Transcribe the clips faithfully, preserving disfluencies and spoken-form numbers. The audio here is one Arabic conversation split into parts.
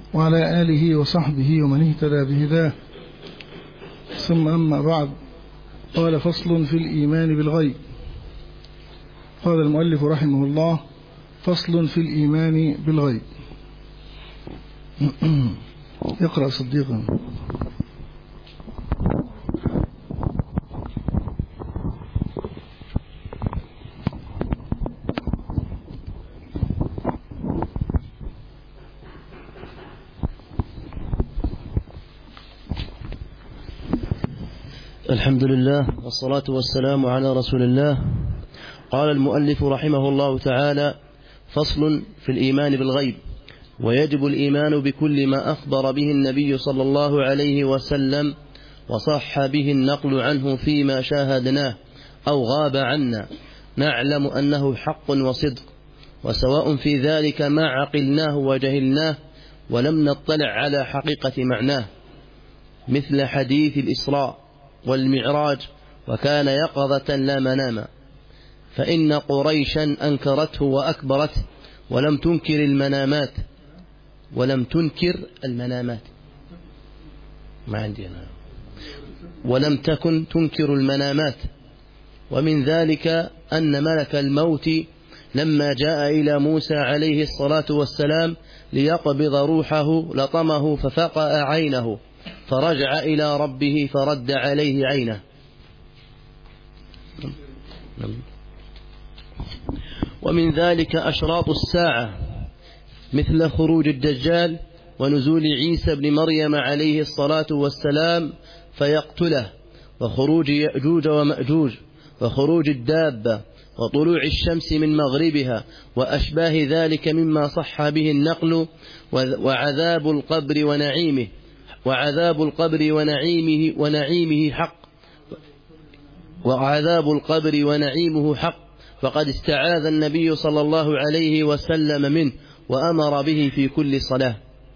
وعلى آله وصحبه ومن اهتدى بهداه، ثم أما بعد. قال: فصل في الإيمان بالغيب. قال المؤلف رحمه الله: فصل في الإيمان بالغيب. اقرأ صديقا. الحمد لله والصلاة والسلام على رسول الله. قال المؤلف رحمه الله تعالى: فصل في الإيمان بالغيب. ويجب الإيمان بكل ما أخبر به النبي صلى الله عليه وسلم وصح به النقل عنه فيما شاهدناه أو غاب عنا، نعلم أنه حق وصدق، وسواء في ذلك ما عقلناه وجهلناه ولم نطلع على حقيقة معناه، مثل حديث الإسراء والمعراج: وكان يقظة لا مناما. فإن قريشا أنكرته وأكبرته ولم تنكر المنامات ولم تنكر المنامات ما عندي أنا ولم تكن تنكر المنامات. ومن ذلك أن ملك الموت لما جاء إلى موسى عليه الصلاة والسلام ليقبض روحه لطمه ففقأ عينه، فرجع إلى ربه فرد عليه عينه. ومن ذلك أشراط الساعة، مثل خروج الدجال ونزول عيسى بن مريم عليه الصلاة والسلام فيقتله، وخروج يأجوج ومأجوج، وخروج الدابة، وطلوع الشمس من مغربها، وأشباه ذلك مما صح به النقل. وعذاب القبر ونعيمه وعذاب القبر ونعيمه ونعيمه حق وعذاب القبر ونعيمه حق فقد استعاذ النبي صلى الله عليه وسلم منه وأمر به في كل صلاة.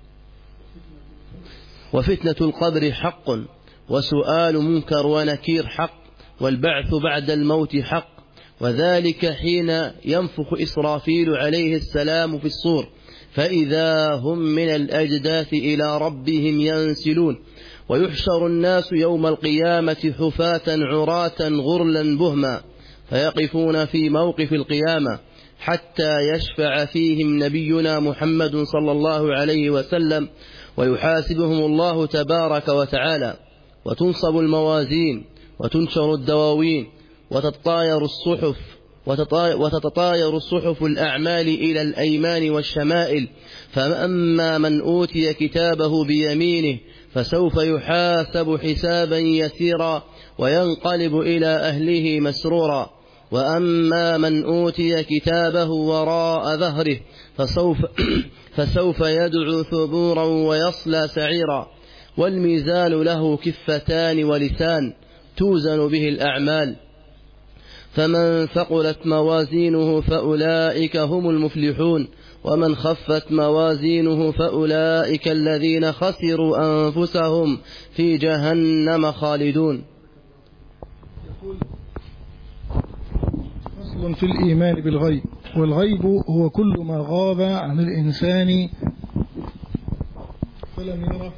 وفتنة القبر حق، وسؤال منكر ونكير حق، والبعث بعد الموت حق، وذلك حين ينفخ إسرافيل عليه السلام في الصور فإذا هم من الأجداث إلى ربهم ينسلون، ويحشر الناس يوم القيامة حفاة عراة غرلا بهما، فيقفون في موقف القيامة حتى يشفع فيهم نبينا محمد صلى الله عليه وسلم ويحاسبهم الله تبارك وتعالى، وتنصب الموازين وتنشر الدواوين وتتطاير الصحف وتتطاير الصحف الأعمال إلى الأيمان والشمائل. فأما من أوتي كتابه بيمينه فسوف يحاسب حسابا يسيرا وينقلب إلى أهله مسرورا، وأما من أوتي كتابه وراء ظهره فسوف, فسوف يدعو ثبورا ويصلى سعيرا. والميزان له كفتان ولسان توزن به الأعمال، فمن ثقلت موازينه فأولئك هم المفلحون، ومن خفت موازينه فأولئك الذين خسروا أنفسهم في جهنم خالدون. فصل في الإيمان بالغيب. والغيب هو كل ما غاب عن الإنسان فلم يره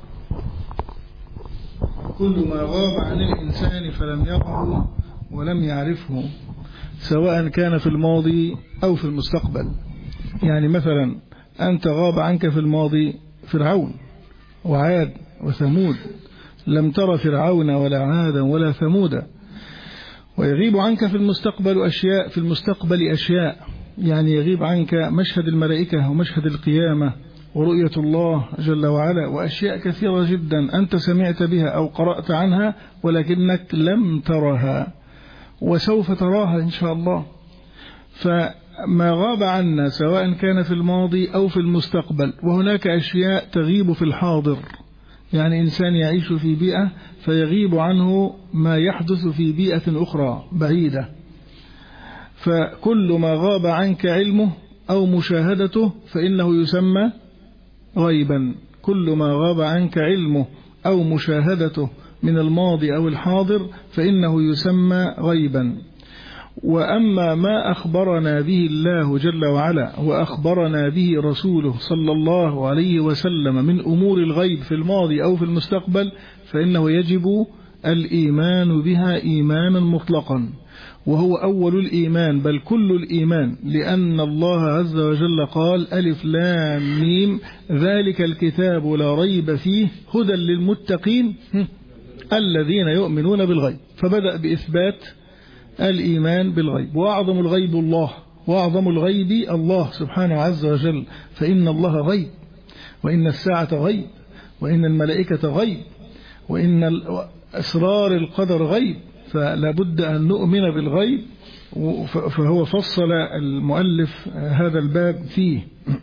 كل ما غاب عن الإنسان فلم يره ولم يعرفه، سواء كان في الماضي أو في المستقبل. يعني مثلا أنت غاب عنك في الماضي فرعون وعاد وثمود، لم تر فرعون ولا عادا ولا ثمودا. ويغيب عنك في المستقبل أشياء في المستقبل أشياء يعني يغيب عنك مشهد الملائكة ومشهد القيامة ورؤية الله جل وعلا، وأشياء كثيرة جدا أنت سمعت بها أو قرأت عنها ولكنك لم ترها وسوف تراها إن شاء الله. فما غاب عنا سواء كان في الماضي أو في المستقبل. وهناك أشياء تغيب في الحاضر، يعني إنسان يعيش في بيئة فيغيب عنه ما يحدث في بيئة أخرى بعيدة. فكل ما غاب عنك علمه أو مشاهدته فإنه يسمى غيبا. كل ما غاب عنك علمه أو مشاهدته من الماضي أو الحاضر فإنه يسمى غيبا. وأما ما أخبرنا به الله جل وعلا وأخبرنا به رسوله صلى الله عليه وسلم من أمور الغيب في الماضي أو في المستقبل فإنه يجب الإيمان بها إيمانا مطلقا، وهو أول الإيمان بل كل الإيمان، لأن الله عز وجل قال ألف لام ميم ذلك الكتاب لا ريب فيه هدى للمتقين الذين يؤمنون بالغيب. فبدأ بإثبات الإيمان بالغيب، وأعظم الغيب الله، وأعظم الغيب الله سبحانه عز وجل، فإن الله غيب، وإن الساعة غيب، وإن الملائكة غيب، وإن أسرار القدر غيب، فلا بد أن نؤمن بالغيب. فهو فصل المؤلف هذا الباب فيه.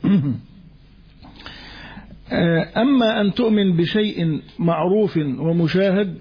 أما أن تؤمن بشيء معروف ومشاهد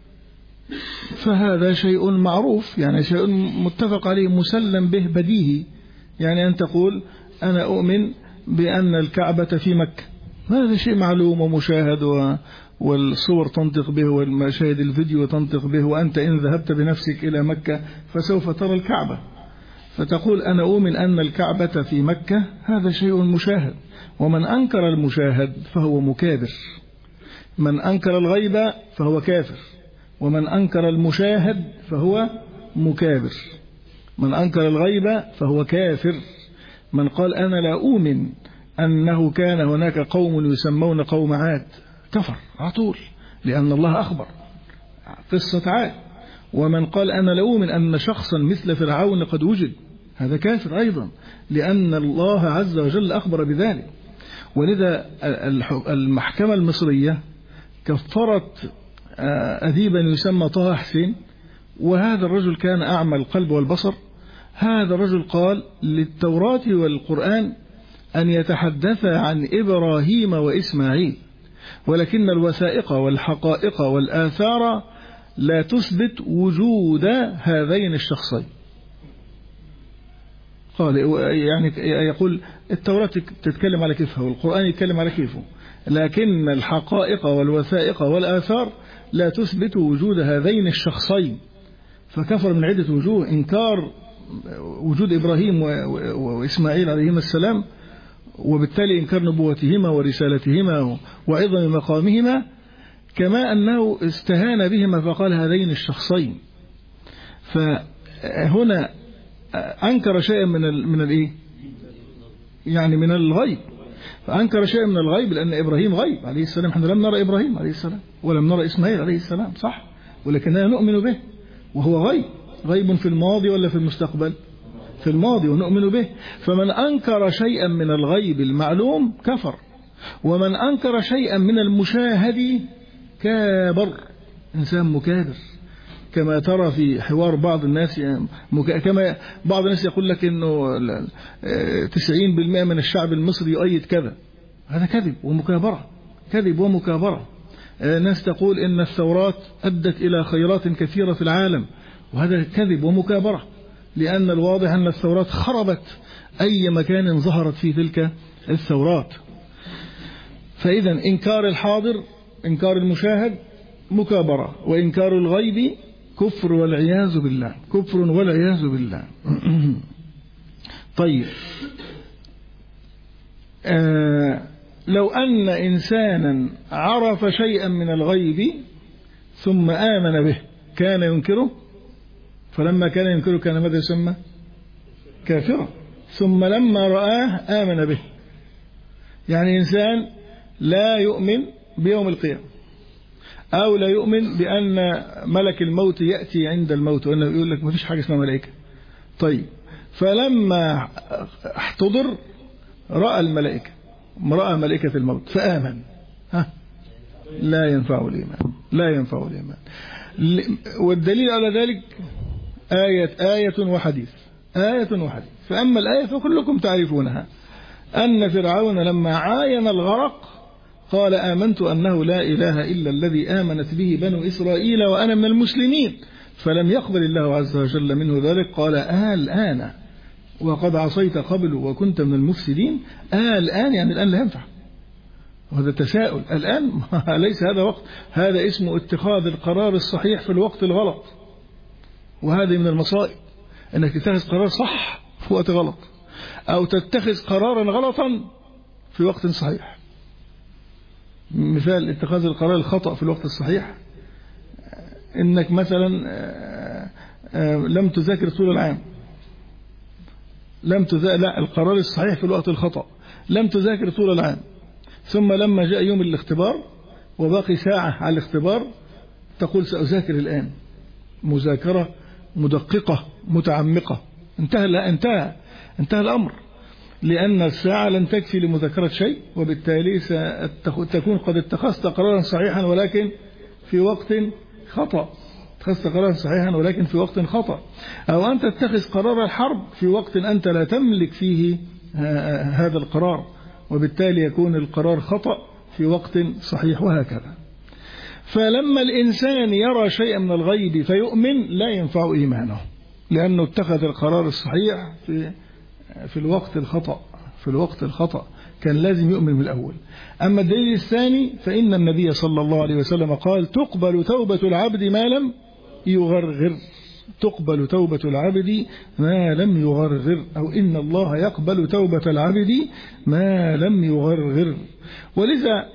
فهذا شيء معروف، يعني شيء متفق عليه مسلم به بديهي. يعني أن تقول أنا أؤمن بأن الكعبة في مكة، هذا شيء معلوم ومشاهد، والصور تنطق به والمشاهد الفيديو تنطق به، وأنت إن ذهبت بنفسك إلى مكة فسوف ترى الكعبة، فتقول أنا أؤمن أن الكعبة في مكة، هذا شيء مشاهد. ومن أنكر المشاهد فهو مكابر، من أنكر الغيب فهو كافر، ومن أنكر المشاهد فهو مكابر. من أنكر الغيب فهو كافر. من قال أنا لا أؤمن أنه كان هناك قوم يسمون قوم عاد كفر على طول، لأن الله أخبر قصة عاد. ومن قال أنا لا أؤمن أن شخصا مثل فرعون قد وجد، هذا كافر أيضا، لأن الله عز وجل أخبر بذلك. ولذا المحكمة المصرية كفرت أديبا يسمى طه حسين، وهذا الرجل كان أعمى القلب والبصر. هذا الرجل قال للتوراة والقرآن أن يتحدث عن إبراهيم وإسماعيل، ولكن الوثائق والحقائق والآثار لا تثبت وجود هذين الشخصين. قال يعني يقول التوراة تتكلم على كيفها والقرآن يتكلم على كيفه، لكن الحقائق والوثائق والآثار لا تثبت وجود هذين الشخصين. فكفر من عدة وجوه: إنكار وجود إبراهيم وإسماعيل عليهما السلام، وبالتالي إنكار نبوتهما ورسالتهما وعظم مقامهما، كما أنه استهان بهما فقال هذين الشخصين. فهنا أنكر شيئا من ال من الإيه؟ يعني من الغيب، فأنكر شيئا من الغيب، لأن إبراهيم غيب عليه السلام، نحن لم نرى إبراهيم عليه السلام ولم نرى إسماعيل عليه السلام، صح، ولكننا نؤمن به، وهو غيب. غيب في الماضي ولا في المستقبل؟ في الماضي، ونؤمن به. فمن أنكر شيئا من الغيب المعلوم كفر، ومن أنكر شيئا من المشاهد كابر، إنسان مكابر. كما ترى في حوار بعض الناس، كما بعض الناس يقول لك إنه تسعين بالمئة من الشعب المصري يؤيد كذا، هذا كذب ومكابرة، كذب ومكابرة. ناس تقول إن الثورات أدت إلى خيرات كثيرة في العالم، وهذا كذب ومكابرة، لأن الواضح أن الثورات خربت أي مكان ظهرت في تلك الثورات. فإذا إنكار الحاضر، إنكار المشاهد مكابرة، وإنكار الغيب كفر والعياذ بالله، كفر والعياذ بالله. طيب، آه لو أن إنسانا عرف شيئا من الغيب ثم آمن به كان ينكره؟ فلما كان ينكره كان ماذا يسمى؟ كافرا. ثم لما رآه آمن به. يعني إنسان لا يؤمن بيوم القيامة، أو لا يؤمن بأن ملك الموت يأتي عند الموت، وأنه يقول لك ما فيش حاجة اسمها ملائكة. طيب، فلما احتضر رأى الملائكة، رأى ملائكة الموت فآمن، ها؟ لا ينفع الإيمان، لا ينفع الإيمان. والدليل على ذلك آية آية وحديث، آية وحديث. فأما الآية فكلكم تعرفونها، أن فرعون لما عاين الغرق قال آمنت أنه لا إله إلا الذي آمنت به بنو إسرائيل وأنا من المسلمين، فلم يقبل الله عز وجل منه ذلك. قال آه الآن وقد عصيت قبل وكنت من المفسدين. آه الآن يعني الآن لا ينفع، وهذا تساؤل. الآن ليس هذا وقت، هذا اسمه اتخاذ القرار الصحيح في الوقت الغلط، وهذه من المصائب. أنك تتخذ قرار صح في وقت غلط، أو تتخذ قرارا غلطا في وقت صحيح. مثال اتخاذ القرار الخطأ في الوقت الصحيح، إنك مثلا لم تذاكر طول العام، لم تذاكر، لا، القرار الصحيح في الوقت الخطأ لم تذاكر طول العام، ثم لما جاء يوم الاختبار وباقي ساعة على الاختبار تقول سأذاكر الآن، مذاكرة مدققة متعمقة. انتهى لا انتهى انتهى الأمر، لأن الساعة لن تكفي لمذاكرة شيء، وبالتالي ستكون قد اتخذت قرارا صحيحا ولكن في وقت خطأ، اتخذت قرارا صحيحا ولكن في وقت خطأ. أو أن تتخذ قرار الحرب في وقت أنت لا تملك فيه هذا القرار، وبالتالي يكون القرار خطأ في وقت صحيح، وهكذا. فلما الإنسان يرى شيئا من الغيب فيؤمن لا ينفع إيمانه، لأنه اتخذ القرار الصحيح في في الوقت الخطأ في الوقت الخطأ كان لازم يؤمن من الأول. أما الدليل الثاني فإن النبي صلى الله عليه وسلم قال تقبل توبة العبد ما لم يغرغر، تقبل توبة العبد ما لم يغرغر، أو إن الله يقبل توبة العبد ما لم يغرغر. ولذا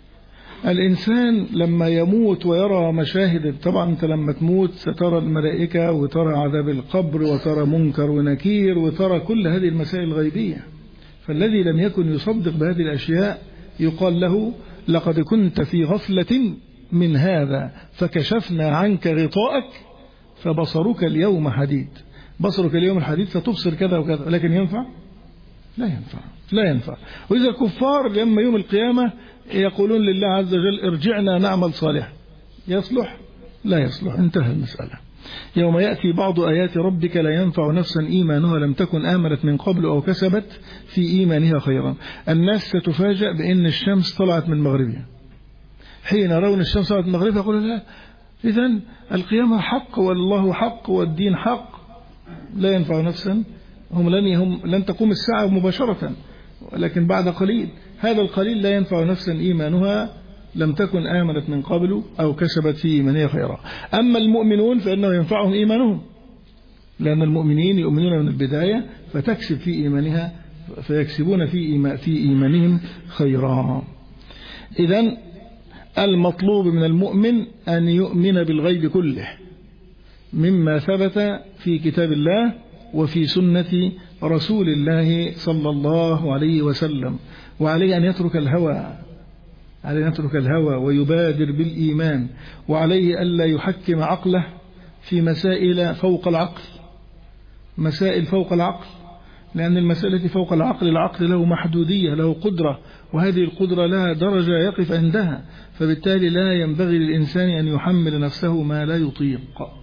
الإنسان لما يموت ويرى مشاهد، طبعا أنت لما تموت سترى الملائكة وترى عذاب القبر وترى منكر ونكير وترى كل هذه المسائل الغيبية، فالذي لم يكن يصدق بهذه الأشياء يقال له لقد كنت في غفلة من هذا فكشفنا عنك غطاءك فبصرك اليوم حديد. بصرك اليوم الحديد ستبصر كذا وكذا، لكن ينفع؟ لا ينفع لا ينفع. وإذا الكفار لما يوم القيامة يقولون لله عز وجل ارجعنا نعمل صالحا، يصلح؟ لا يصلح، انتهى المسألة. يوم يأتي بعض آيات ربك لا ينفع نفسا إيمانها لم تكن آمنت من قبل أو كسبت في إيمانها خيرا. الناس ستفاجأ بأن الشمس طلعت من مغربها، حين يرون الشمس طلعت من مغربها يقولون لا، إذن القيامة حق والله حق والدين حق، لا ينفع نفسا، هم لن, هم لن تقوم الساعة مباشرة ولكن بعد قليل. هذا القليل لا ينفع نفسا إيمانها لم تكن آمنت من قبل أو كسبت في إيمانها خيرا. أما المؤمنون فإنه ينفعهم إيمانهم، لأن المؤمنين يؤمنون من البداية فتكسب في إيمانها فيكسبون في في إيمانهم خيرا. إذن المطلوب من المؤمن أن يؤمن بالغيب كله مما ثبت في كتاب الله وفي سنة رسول الله صلى الله عليه وسلم، وعليه أن يترك الهوى عليه أن يترك الهوى ويبادر بالإيمان، وعليه ألا يحكم عقله في مسائل فوق العقل مسائل فوق العقل لأن المسألة فوق العقل، العقل له محدودية، له قدرة، وهذه القدرة لها درجة يقف عندها، فبالتالي لا ينبغي للإنسان أن يحمل نفسه ما لا يطيق.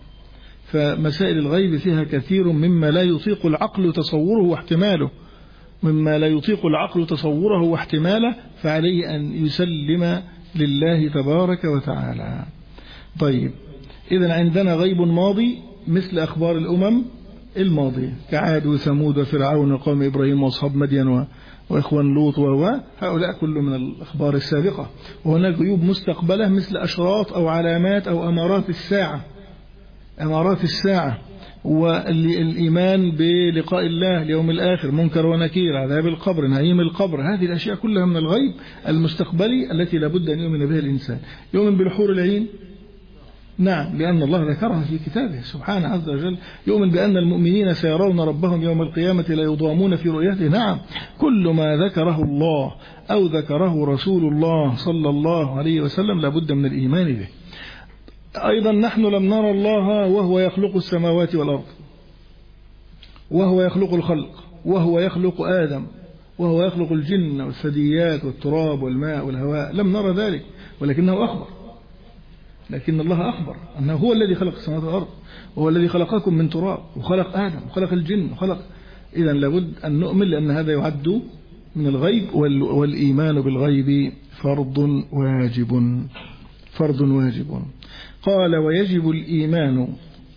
فمسائل الغيب فيها كثير مما لا يطيق العقل تصوره واحتماله مما لا يطيق العقل تصوره واحتماله فعليه أن يسلم لله تبارك وتعالى. طيب، إذن عندنا غيب ماضي مثل أخبار الأمم الماضية كعاد وثمود وفرعون وقوم إبراهيم وأصحاب مدين وإخوان لوط وهؤلاء كل من الأخبار السابقة. وهناك غيوب مستقبلة مثل أشراط أو علامات أو أمارات الساعة أمارات الساعة والإيمان بلقاء الله اليوم الآخر، منكر ونكير، عذاب القبر، نعيم القبر، هذه الأشياء كلها من الغيب المستقبلي التي لابد أن يؤمن بها الإنسان. يؤمن بالحور العين؟ نعم، لأن الله ذكرها في كتابه سبحانه عز وجل. يؤمن بأن المؤمنين سيرون ربهم يوم القيامة لا يضامون في رؤيته؟ نعم، كل ما ذكره الله أو ذكره رسول الله صلى الله عليه وسلم لابد من الإيمان به. أيضا نحن لم نرى الله وهو يخلق السماوات والأرض، وهو يخلق الخلق، وهو يخلق آدم، وهو يخلق الجن والثدييات والتراب والماء والهواء، لم نرى ذلك، ولكنه أخبر لكن الله أخبر أنه هو الذي خلق السماوات والأرض، وهو الذي خلقكم من تراب، وخلق آدم وخلق الجن وخلق. إذا لابد أن نؤمن، لأن هذا يعد من الغيب، والإيمان بالغيب فرض واجب فرض واجب. قال: ويجب الإيمان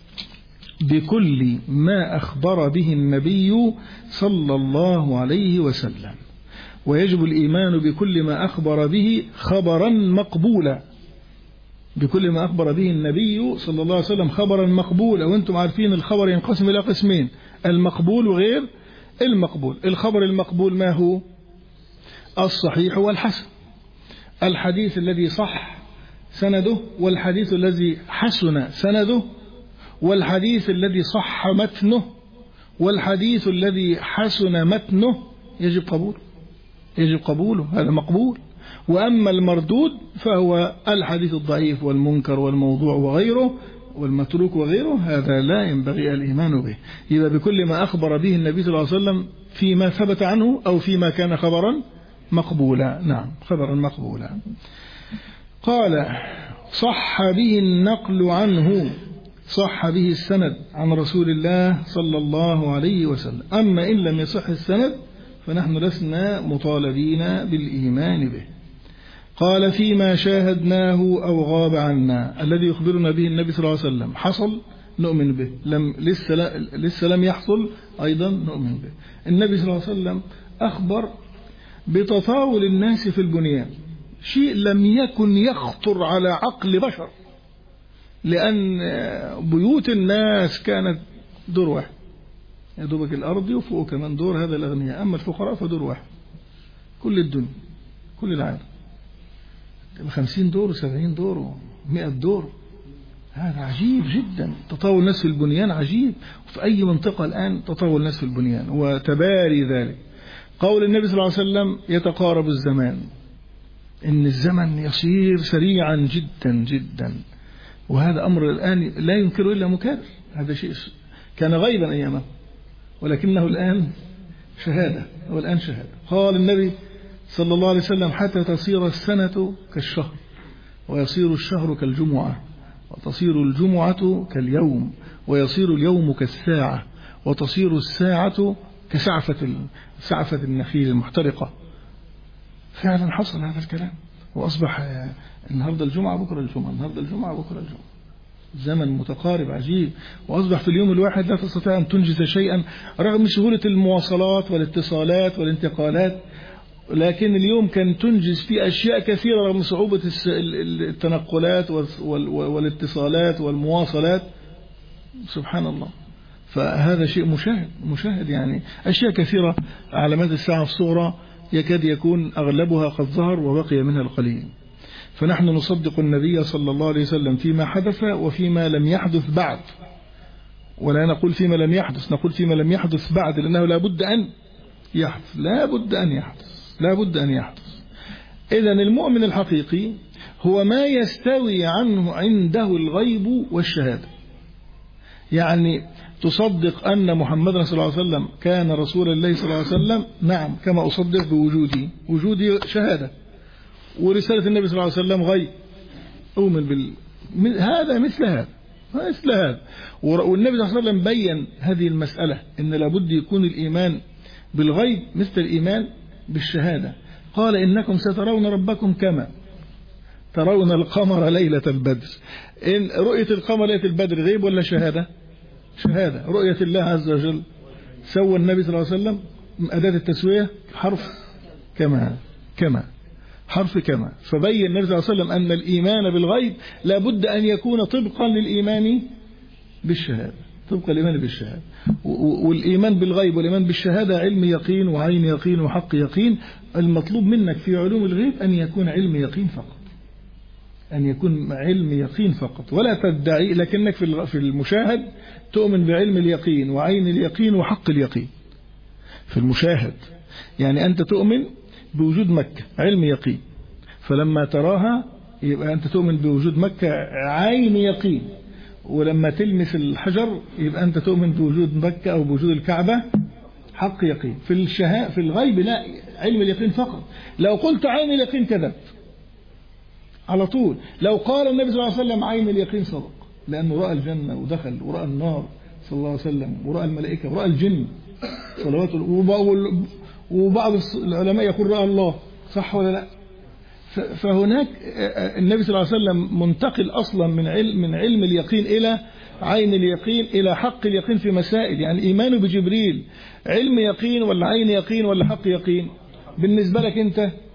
بكل ما أخبر به النبي صلى الله عليه وسلم. ويجب الإيمان بكل ما أخبر به خبرا مقبولا، بكل ما أخبر به النبي صلى الله عليه وسلم خبرا مقبولا. وأنتم عارفين الخبر ينقسم إلى قسمين: المقبول وغير المقبول. الخبر المقبول ما هو؟ الصحيح والحسن، الحديث الذي صح سنده، والحديث الذي حسن سنده، والحديث الذي صح متنه، والحديث الذي حسن متنه يجب قبوله، يجب قبوله، هذا مقبول. وأما المردود فهو الحديث الضعيف والمنكر والموضوع وغيره والمتروك وغيره، هذا لا ينبغي الإيمان به. إذا بكل ما أخبر به النبي صلى الله عليه وسلم فيما ثبت عنه أو فيما كان خبرا مقبولا. نعم، خبرا مقبولا. قال: صح به النقل عنه، صح به السند عن رسول الله صلى الله عليه وسلم. أما إن لم يصح السند فنحن لسنا مطالبين بالإيمان به. قال: فيما شاهدناه أو غاب عنا، الذي يخبرنا به النبي صلى الله عليه وسلم حصل نؤمن به، لم لسه, لسه لم يحصل أيضا نؤمن به. النبي صلى الله عليه وسلم أخبر بتطاول الناس في البنيان، شيء لم يكن يخطر على عقل بشر، لأن بيوت الناس كانت دور واحد، يا دوبك الأرض وفوق كمان دور، هذا الأغنياء. أما الفقراء فدور واحد، كل الدنيا كل العالم خمسين دور وسبعين دور ومئة دور. هذا عجيب جدا، تطاول الناس في البنيان عجيب. وفي أي منطقة الآن تطاول الناس في البنيان وتباري ذلك. قول النبي صلى الله عليه وسلم: يتقارب الزمان، إن الزمن يصير سريعا جدا جدا، وهذا أمر الآن لا ينكره إلا مكابر. هذا شيء كان غيبا أيامه ولكنه الآن شهادة، هو الآن شهادة. قال النبي صلى الله عليه وسلم: حتى تصير السنة كالشهر، ويصير الشهر كالجمعة، وتصير الجمعة كاليوم، ويصير اليوم كالساعة، وتصير الساعة كسعفة سعفة النخيل المحترقة. فعلا حصل هذا الكلام، وأصبح النهاردة الجمعة بكرة الجمعة، النهاردة الجمعة بكرة الجمعة، زمن متقارب عجيب. وأصبح في اليوم الواحد لا تستطيع أن تنجز شيئا رغم سهولة المواصلات والاتصالات والانتقالات، لكن اليوم كان تنجز في أشياء كثيرة رغم صعوبة التنقلات والاتصالات والمواصلات. سبحان الله. فهذا شيء مشاهد مشاهد يعني أشياء كثيرة، علامات الساعة الصغرى يكاد يكون أغلبها قد ظهر وبقي منها القليل. فنحن نصدق النبي صلى الله عليه وسلم فيما حدث وفيما لم يحدث بعد، ولا نقول فيما لم يحدث، نقول فيما لم يحدث بعد، لأنه لا بد أن يحدث، لا بد أن يحدث لا بد أن يحدث. إذن المؤمن الحقيقي هو ما يستوي عنه عنده الغيب والشهادة. يعني تصدق أن محمد صلى الله عليه وسلم كان رسول الله صلى الله عليه وسلم، نعم، كما أصدق بوجودي، وجودي شهادة، ورسالة النبي صلى الله عليه وسلم غيب، أؤمن بال هذا مثل هذا مثل هذا. والنبي صلى الله عليه وسلم بين هذه المسألة، إن لابد يكون الإيمان بالغيب مثل الإيمان بالشهادة. قال: إنكم سترون ربكم كما ترون القمر ليلة البدر. إن رؤية القمر ليلة البدر غيب ولا شهادة؟ شهادة. رؤية الله عز وجل سوى النبي صلى الله عليه وسلم أداة التسوية حرف كما كما حرف كما. فبين النبي صلى الله عليه وسلم أن الإيمان بالغيب لابد أن يكون طبقا للإيمان بالشهادة، طبقا الإيمان بالشهادة. والإيمان بالغيب والإيمان بالشهادة علم يقين وعين يقين وحق يقين. المطلوب منك في علوم الغيب أن يكون علم يقين فقط، أن يكون علم يقين فقط، ولا تدعي، لكنك في المشاهد تؤمن بعلم اليقين وعين اليقين وحق اليقين. في المشاهد يعني أنت تؤمن بوجود مكة علم يقين، فلما تراها يبقى أنت تؤمن بوجود مكة عين يقين، ولما تلمس الحجر يبقى أنت تؤمن بوجود مكة أو بوجود الكعبة حق يقين. في الشهاء في الغيب لا، علم اليقين فقط. لو قلت عين اليقين كذبت على طول. لو قال النبي صلى الله عليه وسلم عين اليقين صدق، لأنه رأى الجنة ودخل، ورأى النار صلى الله عليه وسلم، ورأى الملائكة، ورأى الجن صلوات. وبعض العلماء يقول رأى الله، صح ولا لا؟ فهناك النبي صلى الله عليه وسلم منتقل أصلا من علم من علم اليقين إلى عين اليقين إلى حق اليقين في مسائل. يعني إيمانه بجبريل علم يقين ولا عين يقين ولا حق يقين؟ بالنسبة لك أنت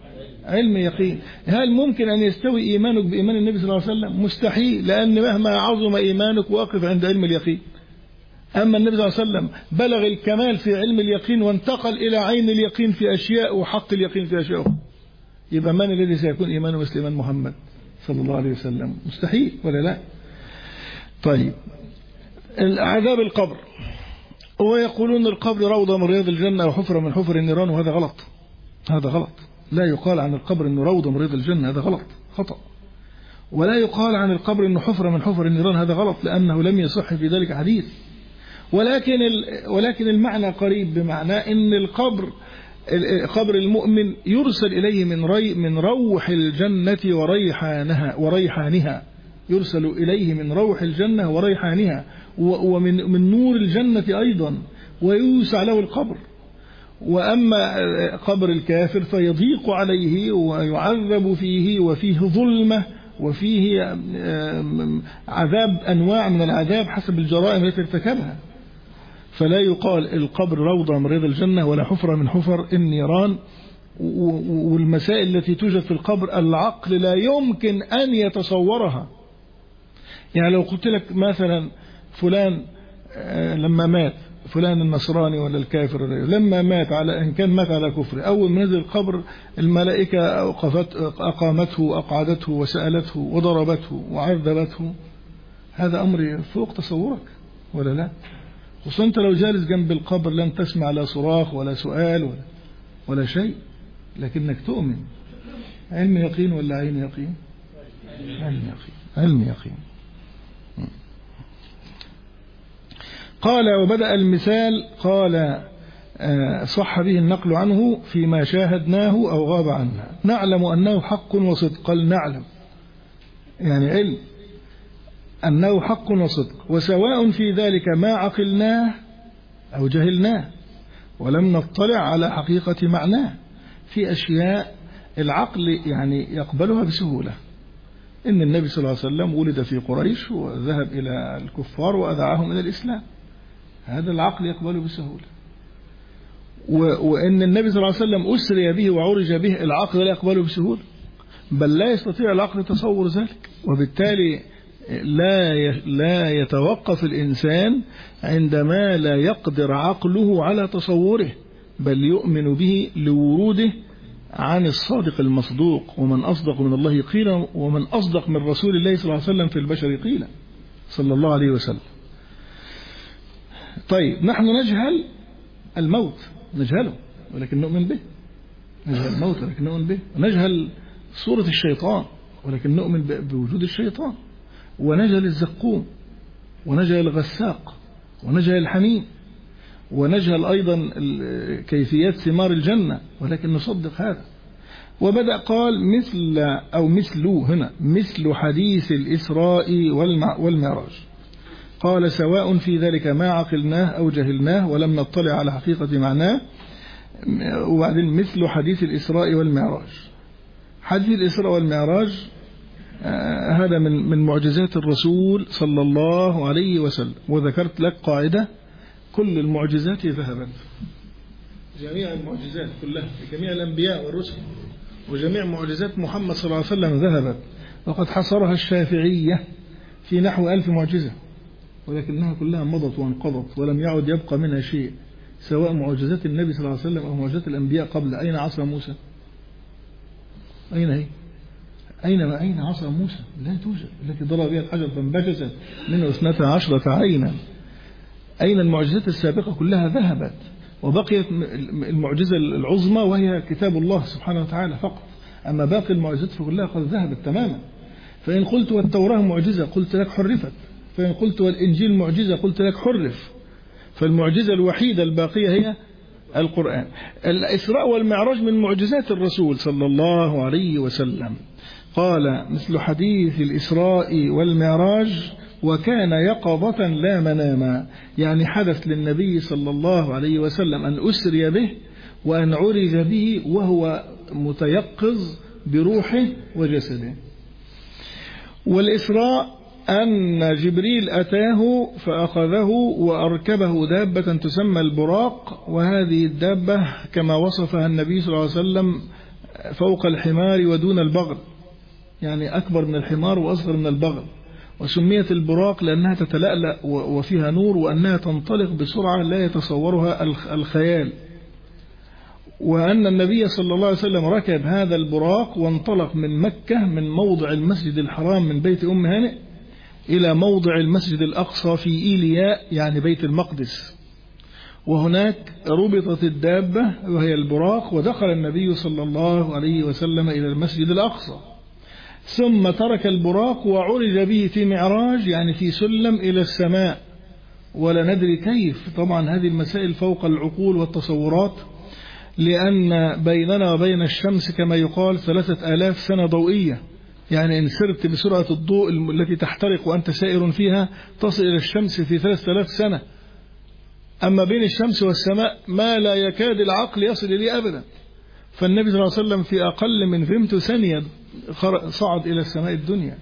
علم يقين. هل ممكن أن يستوي إيمانك بإيمان النبي صلى الله عليه وسلم؟ مستحيل، لأن مهما عظم إيمانك واقف عند علم اليقين. أما النبي صلى الله عليه وسلم بلغ الكمال في علم اليقين وانتقل إلى عين اليقين في أشياء وحق اليقين في أشياء أخرى. يبقى من الذي سيكون إيمانه مثل إيمان محمد صلى الله عليه وسلم؟ مستحيل، ولا لا؟ طيب، عذاب القبر، ويقولون القبر روضة من رياض الجنة وحفرة من حفر النيران، وهذا غلط. هذا غلط. لا يقال عن القبر أنه روضة من رياض الجنة، هذا غلط، خطأ. ولا يقال عن القبر أنه حفرة من حفر النيران، هذا غلط، لأنه لم يصح في ذلك حديث. ولكن ولكن المعنى قريب، بمعنى أن القبر قبر المؤمن يرسل إليه من ري من روح الجنة وريحانها وريحانها يرسل إليه من روح الجنة وريحانها ومن من نور الجنة أيضا، ويوسع له القبر. وأما قبر الكافر فيضيق عليه ويعذب فيه، وفيه ظلمة، وفيه عذاب، أنواع من العذاب حسب الجرائم التي ارتكبها. فلا يقال القبر روضة من رياض الجنة ولا حفرة من حفر النيران. والمسائل التي توجد في القبر العقل لا يمكن أن يتصورها. يعني لو قلت لك مثلا فلان لما مات، فلان النصراني ولا الكافر لما مات، على إن كان مات على كفر، أول ما نزل القبر الملائكة أوقفت أقامته وأقعدته وسألته وضربته وعذبته. هذا أمر فوق تصورك، ولا لا؟ خصوصا أنت لو جالس جنب القبر لن تسمع لا صراخ ولا سؤال ولا, ولا شيء، لكنك تؤمن. علم يقين ولا عين يقين؟ علم يقين، علم يقين. قال وبدأ المثال، قال صح به النقل عنه فيما شاهدناه أو غاب عنا، نعلم أنه حق وصدق. قال نعلم يعني علم أنه حق وصدق، وسواء في ذلك ما عقلناه أو جهلناه ولم نطلع على حقيقة معناه. في أشياء العقل يعني يقبلها بسهولة، إن النبي صلى الله عليه وسلم ولد في قريش وذهب إلى الكفار وأدعاهم إلى الإسلام، هذا العقل يقبله بسهولة. وإن النبي صلى الله عليه وسلم أسري به وعرج به، العقل لا يقبله بسهولة، بل لا يستطيع العقل تصور ذلك. وبالتالي لا لا يتوقف الإنسان عندما لا يقدر عقله على تصوره، بل يؤمن به لوروده عن الصادق المصدوق. ومن أصدق من الله قيلا، ومن أصدق من رسول الله صلى الله عليه وسلم في البشر قيلا صلى الله عليه وسلم. طيب، نحن نجهل الموت، نجهله ولكن نؤمن به. نجهل الموت ولكن نؤمن به، ونجهل صورة الشيطان ولكن نؤمن بوجود الشيطان، ونجهل الزقوم، ونجهل الغساق، ونجهل الحميم، ونجهل أيضا كيفيات ثمار الجنة، ولكن نصدق هذا. وبدأ قال مثل أو مثل هنا مثل حديث الإسراء والمعراج. قال سواء في ذلك ما عقلناه أو جهلناه ولم نطلع على حقيقة معناه. وبعدين مثل حديث الإسراء والمعراج. حديث الإسراء والمعراج آه هذا من من معجزات الرسول صلى الله عليه وسلم. وذكرت لك قاعدة: كل المعجزات ذهبت، جميع المعجزات كلها جميع الأنبياء والرسل وجميع معجزات محمد صلى الله عليه وسلم ذهبت. وقد حصرها الشافعية في نحو ألف معجزة، ولكنها كلها مضت وانقضت ولم يعد يبقى منها شيء، سواء معجزات النبي صلى الله عليه وسلم أو معجزات الأنبياء قبل. أين عصا موسى؟ أين هي؟ أين أين عصا موسى؟ لا توجد، التي ضرب بها الحجر فانبجست منه اثنتا عشرة عينا. أين المعجزات السابقة؟ كلها ذهبت، وبقيت المعجزة العظمى وهي كتاب الله سبحانه وتعالى فقط. أما باقي المعجزات فكلها قد ذهبت تماما. فإن قلت والتوراة معجزة قلت لك حرفت، فإن قلت والإنجيل معجزة قلت لك حرف. فالمعجزة الوحيدة الباقية هي القرآن. الإسراء والمعراج من معجزات الرسول صلى الله عليه وسلم. قال مثل حديث الإسراء والمعراج وكان يقظة لا مناما، يعني حدث للنبي صلى الله عليه وسلم أن أسري به وأن عرج به وهو متيقظ بروحه وجسده. والإسراء أن جبريل أتاه فأخذه وأركبه دابة تسمى البراق، وهذه الدابة كما وصفها النبي صلى الله عليه وسلم فوق الحمار ودون البغل، يعني أكبر من الحمار وأصغر من البغل. وسميت البراق لأنها تتلألأ وفيها نور، وأنها تنطلق بسرعة لا يتصورها الخيال. وأن النبي صلى الله عليه وسلم ركب هذا البراق وانطلق من مكة من موضع المسجد الحرام من بيت أم هانئ إلى موضع المسجد الأقصى في إيلياء يعني بيت المقدس، وهناك ربطت الدابة وهي البراق، ودخل النبي صلى الله عليه وسلم إلى المسجد الأقصى، ثم ترك البراق وعرج به في معراج يعني في سلم إلى السماء، ولا ندري كيف. طبعا هذه المسائل فوق العقول والتصورات، لأن بيننا وبين الشمس كما يقال ثلاثة آلاف سنة ضوئية، يعني إن سرت بسرعة الضوء التي تحترق وأنت سائر فيها تصل إلى الشمس في ثلاثة آلاف سنة. أما بين الشمس والسماء ما لا يكاد العقل يصل إليه أبدا. فالنبي صلى الله عليه وسلم في أقل من فهمت ثانية صعد إلى السماء الدنيا،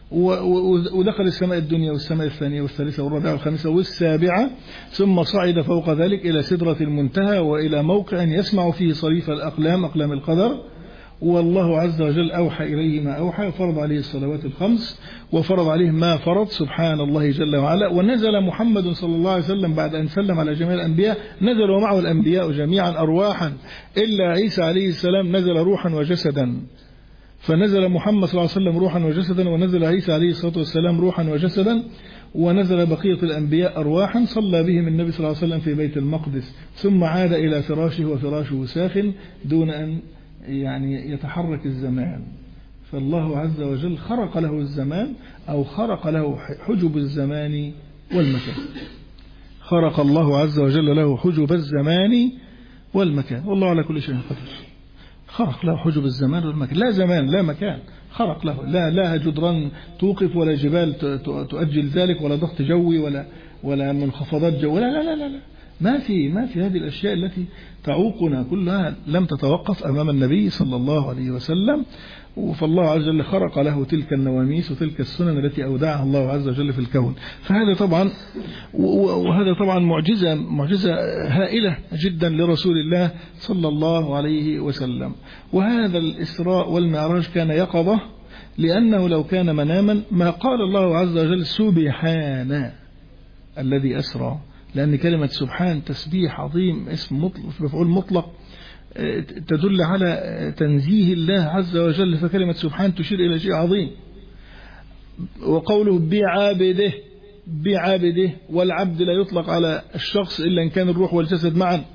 ودخل السماء الدنيا والسماء الثانية والثالثة والرابعة والخامسة والسابعة، ثم صعد فوق ذلك إلى سدرة المنتهى وإلى موقع يسمع فيه صريف الأقلام أقلام القدر. والله عز وجل أوحى إليه ما أوحى، وفرض عليه الصلوات الخمس، وفرض عليه ما فرض سبحان الله جل وعلا. ونزل محمد صلى الله عليه وسلم بعد أن سلم على جميع الأنبياء، نزل ومعه الأنبياء جميعا أرواحا إلا عيسى عليه السلام نزل روحا وجسدا، فنزل محمد صلى الله عليه وسلم روحا وجسدا، ونزل عيسى عليه الصلاة والسلام روحا وجسدا، ونزل بقية الأنبياء أرواحا. صلى بهم النبي صلى الله عليه وسلم في بيت المقدس، ثم عاد إلى فراشه وفراشه ساخن دون أن يعني يتحرك الزمان. فالله عز وجل خرق له الزمان، أو خرق له حجب الزمان والمكان. خرق الله عز وجل له حجب الزمان والمكان، والله على كل شيء قدير. خرق له حجب الزمان والمكان، لا زمان لا مكان، خرق له، لا لا جدران توقف ولا جبال تؤجل ذلك ولا ضغط جوي ولا ولا منخفضات جو، لا لا لا لا ما في ما في هذه الأشياء التي تعوقنا كلها لم تتوقف أمام النبي صلى الله عليه وسلم. فالله عز وجل خرق له تلك النواميس وتلك السنن التي أودعها الله عز وجل في الكون. فهذا طبعا وهذا طبعا معجزة معجزة هائلة جدا لرسول الله صلى الله عليه وسلم. وهذا الإسراء والمعراج كان يقظة، لأنه لو كان مناما ما قال الله عز وجل سبحان الذي أسرى، لأن كلمة سبحان تسبيح عظيم، اسم مطلق مفعول مطلق تدل على تنزيه الله عز وجل، فكلمة سبحان تشير إلى شيء عظيم. وقوله بعابده بعابده، والعبد لا يطلق على الشخص إلا إن كان الروح والجسد معا،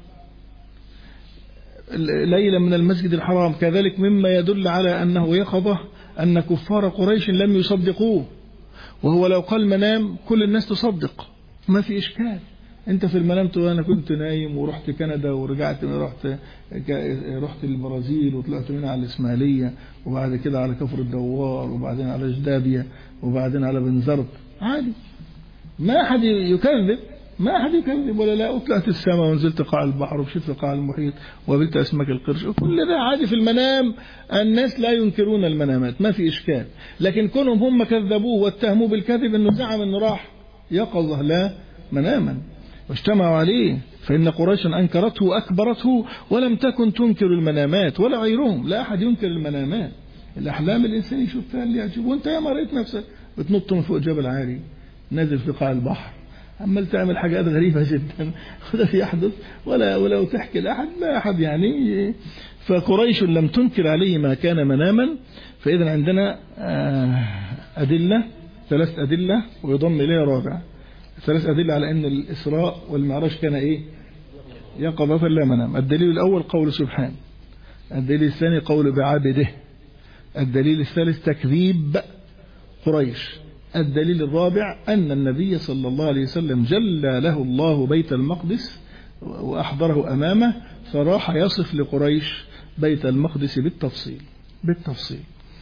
ليلا من المسجد الحرام. كذلك مما يدل على أنه يقظة أن كفار قريش لم يصدقوه، وهو لو قال منام كل الناس تصدق ما في إشكال. انت في المنام تقول انا كنت نايم ورحت كندا ورجعت رحت رحت البرازيل وطلعت منها على الاسماعيليه وبعد كده على كفر الدوار وبعدين على جدابيا وبعدين على بنزرت، عادي ما احد يكذب ما احد يكذب ولا لا. وطلعت السماء ونزلت قاع البحر ومشيت في قاع المحيط وقابلت اسماك القرش، كل ده عادي في المنام. الناس لا ينكرون المنامات ما في اشكال، لكن كونهم هم كذبوه واتهموه بالكذب انه زعم انه راح يقظه لا مناما واجتمعوا عليه. فإن قريشا أنكرته وأكبرته ولم تكن تنكر المنامات ولا غيرهم، لا أحد ينكر المنامات. الأحلام الإنسان يشوف فيها اللي يعجبه، وأنت يا مريت نفسك بتنط من فوق جبل عالي نازل في قاع البحر عمال تعمل حاجات غريبة جدا وده يحدث ولا ولو تحكي لأحد ما أحد يعني. فقريش لم تنكر عليه ما كان مناما. فإذا عندنا أدلة ثلاث أدلة ويضم إليها رابع، ثلاث أدلة على أن الإسراء والمعراج كان إيه؟ يقظة لا منام. الدليل الأول قول سبحان، الدليل الثاني قول بعابده، الدليل الثالث تكذيب قريش، الدليل الرابع أن النبي صلى الله عليه وسلم جلى له الله بيت المقدس وأحضره أمامه، فراح يصف لقريش بيت المقدس بالتفصيل بالتفصيل.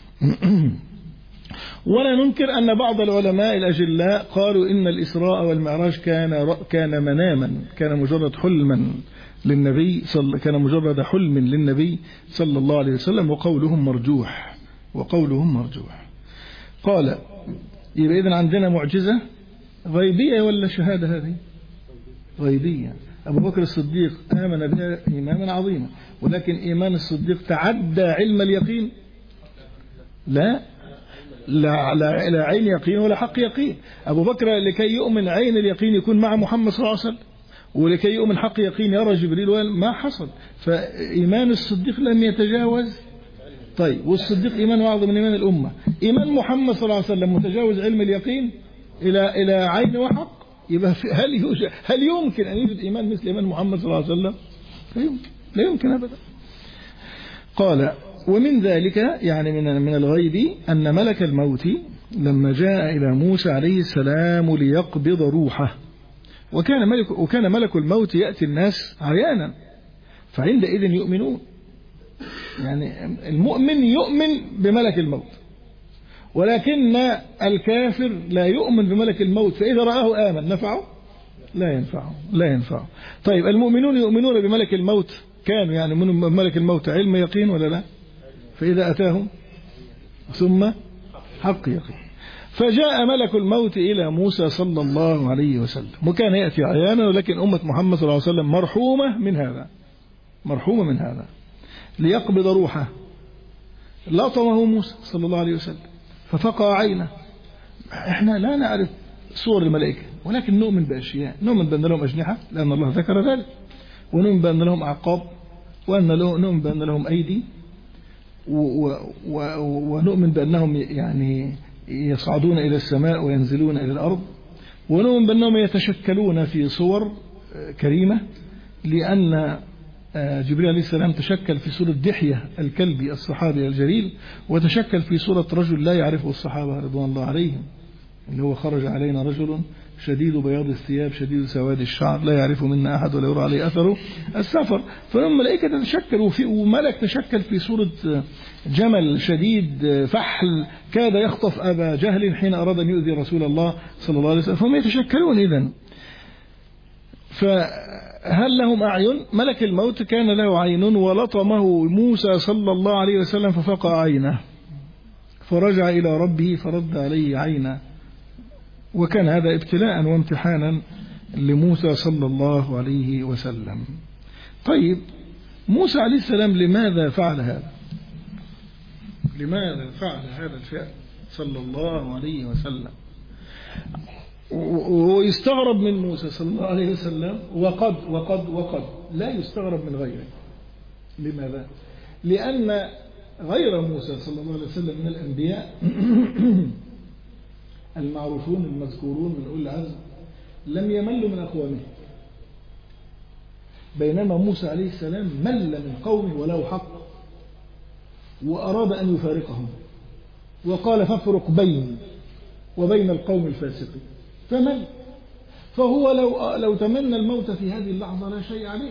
ولا ننكر أن بعض العلماء الأجلاء قالوا إن الإسراء والمعراج كان كان مناما، كان مجرد حلما للنبي صلى كان مجرد حلم للنبي صلى الله عليه وسلم، وقولهم مرجوح وقولهم مرجوح. قال يبقى إذن عندنا معجزة غيبية ولا شهادة؟ هذه غيبية. أبو بكر الصديق آمن بها إيمانا عظيما، ولكن إيمان الصديق تعدى علم اليقين؟ لا، لا, لا, لا عين يقين ولا حق يقين. أبو بكر لكي يؤمن عين اليقين يكون مع محمد صلى الله عليه وسلم، ولكي يؤمن حق يقين يرى جبريل ما حصل. فإيمان الصديق لم يتجاوز. طيب، والصديق إيمان أعظم من إيمان الأمة. إيمان محمد صلى الله عليه وسلم متجاوز علم اليقين إلى إلى عين وحق. يبقى هل يوجد هل يمكن أن يوجد إيمان مثل إيمان محمد صلى الله عليه وسلم؟ لا يمكن، لا يمكن أبدا. قال: ومن ذلك يعني من من الغيب أن ملك الموت لما جاء إلى موسى عليه السلام ليقبض روحه، وكان ملك وكان ملك الموت يأتي الناس عيانا، فعندئذ يؤمنون. يعني المؤمن يؤمن بملك الموت، ولكن الكافر لا يؤمن بملك الموت، فإذا رآه آمن. نفعه؟ لا ينفعه، لا ينفعه. طيب، المؤمنون يؤمنون بملك الموت، كانوا يعني من ملك الموت علم يقين ولا لا؟ فإذا أتاهم ثم حق يقين. فجاء ملك الموت إلى موسى صلى الله عليه وسلم، وكان يأتي عيانا، ولكن أمة محمد صلى الله عليه وسلم مرحومة من هذا، مرحومة من هذا، ليقبض روحه. لطمه موسى صلى الله عليه وسلم ففقع عينه. احنا لا نعرف صور الملائكة، ولكن نؤمن بأشياء. نؤمن بأن لهم أجنحة لأن الله ذكر ذلك، ونؤمن بأن لهم أعقاب، وأن نؤمن بأن لهم أيدي، ونؤمن بأنهم يعني يصعدون إلى السماء وينزلون إلى الأرض، ونؤمن بأنهم يتشكلون في صور كريمة، لأن جبريل عليه السلام تشكل في صورة دحية الكلبي الصحابي الجليل، وتشكل في صورة رجل لا يعرفه الصحابة رضوان الله عليهم، اللي هو: خرج علينا رجل شديد بياض الثياب شديد سواد الشعر لا يعرف منا أحد ولا يرى عليه أثره السفر. فالملائكة تتشكل، وملك تشكل في صورة جمل شديد فحل كاد يخطف أبا جهل حين أراد أن يؤذي رسول الله صلى الله عليه وسلم، فهم يتشكلون. إذن فهل لهم أعين؟ ملك الموت كان له عين، ولطمه موسى صلى الله عليه وسلم ففقع عينه، فرجع إلى ربه فرد عليه عينه. وكان هذا ابتلاء وامتحانا لموسى صلى الله عليه وسلم. طيب، موسى عليه السلام لماذا فعل هذا؟ لماذا فعل هذا الفعل صلى الله عليه وسلم؟ ويستغرب من موسى صلى الله عليه وسلم، وقد وقد وقد لا يستغرب من غيره. لماذا؟ لأن غير موسى صلى الله عليه وسلم من الأنبياء المعروفون المذكورون من أولي العزم لم يملوا من أقوامه، بينما موسى عليه السلام مل من قومه وله حق، وأراد أن يفارقهم، وقال: فافرق بيني وبين القوم الفاسقين، فمل. فهو لو لو تمنى الموت في هذه اللحظة لا شيء عليه.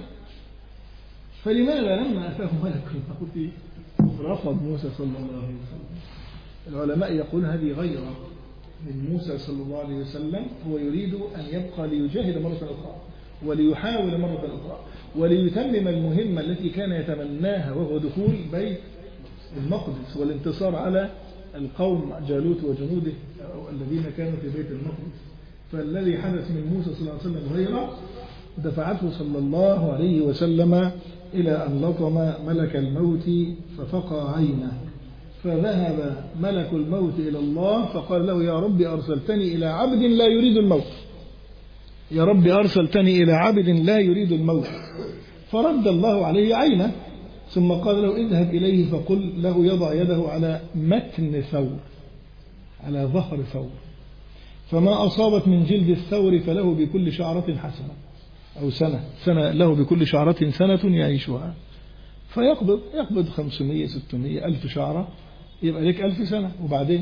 فلماذا لما أتاه ملك الموت رفض موسى صلى الله عليه وسلم؟ العلماء يقول هذه غيرة من موسى صلى الله عليه وسلم، هو يريد أن يبقى ليجاهد مرة أخرى، وليحاول مرة أخرى، وليتمم المهمة التي كان يتمناها، وهو دخول بيت المقدس والانتصار على القوم جالوت وجنوده الذين كانوا في بيت المقدس. فالذي حدث من موسى صلى الله عليه وسلم غيره دفعته صلى الله عليه وسلم إلى أن لطم ملك الموت ففقع عينه. فذهب ملك الموت إلى الله فقال له: يا رب أرسلتني إلى عبد لا يريد الموت، يا رب أرسلتني إلى عبد لا يريد الموت. فرد الله عليه عينه، ثم قال له: اذهب إليه فقل له يضع يده على متن ثور، على ظهر ثور، فما أصابت من جلد الثور فله بكل شعرة حسنة، أو سنة سنة له بكل شعرة سنة يعيشها. فيقبض يقبض خمسمائة ستمائة ألف شعرة، يبقى لك ألف سنة. وبعدين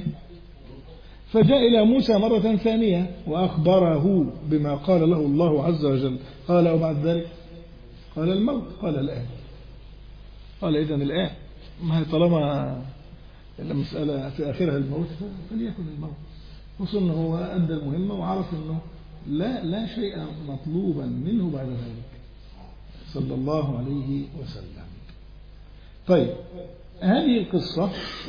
فجاء إلى موسى مرة ثانية وأخبره بما قال له الله عز وجل. قال: وبعد ذلك؟ قال: الموت. قال: الآن. قال: إذن الآن، ما هي طالما المسألة في آخرها الموت فليكن الموت. وصل هو أدى المهمة وعرف أنه لا لا شيء مطلوبا منه بعد ذلك صلى الله عليه وسلم. طيب، هذه القصة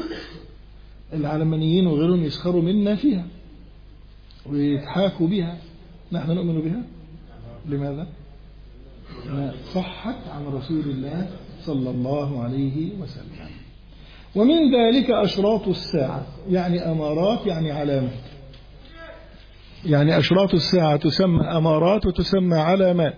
العلمانيين وغيرهم يسخروا منا فيها ويضحكوا بها، نحن نؤمن بها. لماذا؟ صحت عن رسول الله صلى الله عليه وسلم. ومن ذلك أشراط الساعة، يعني أمارات يعني علامات. يعني أشراط الساعة تسمى أمارات وتسمى علامات.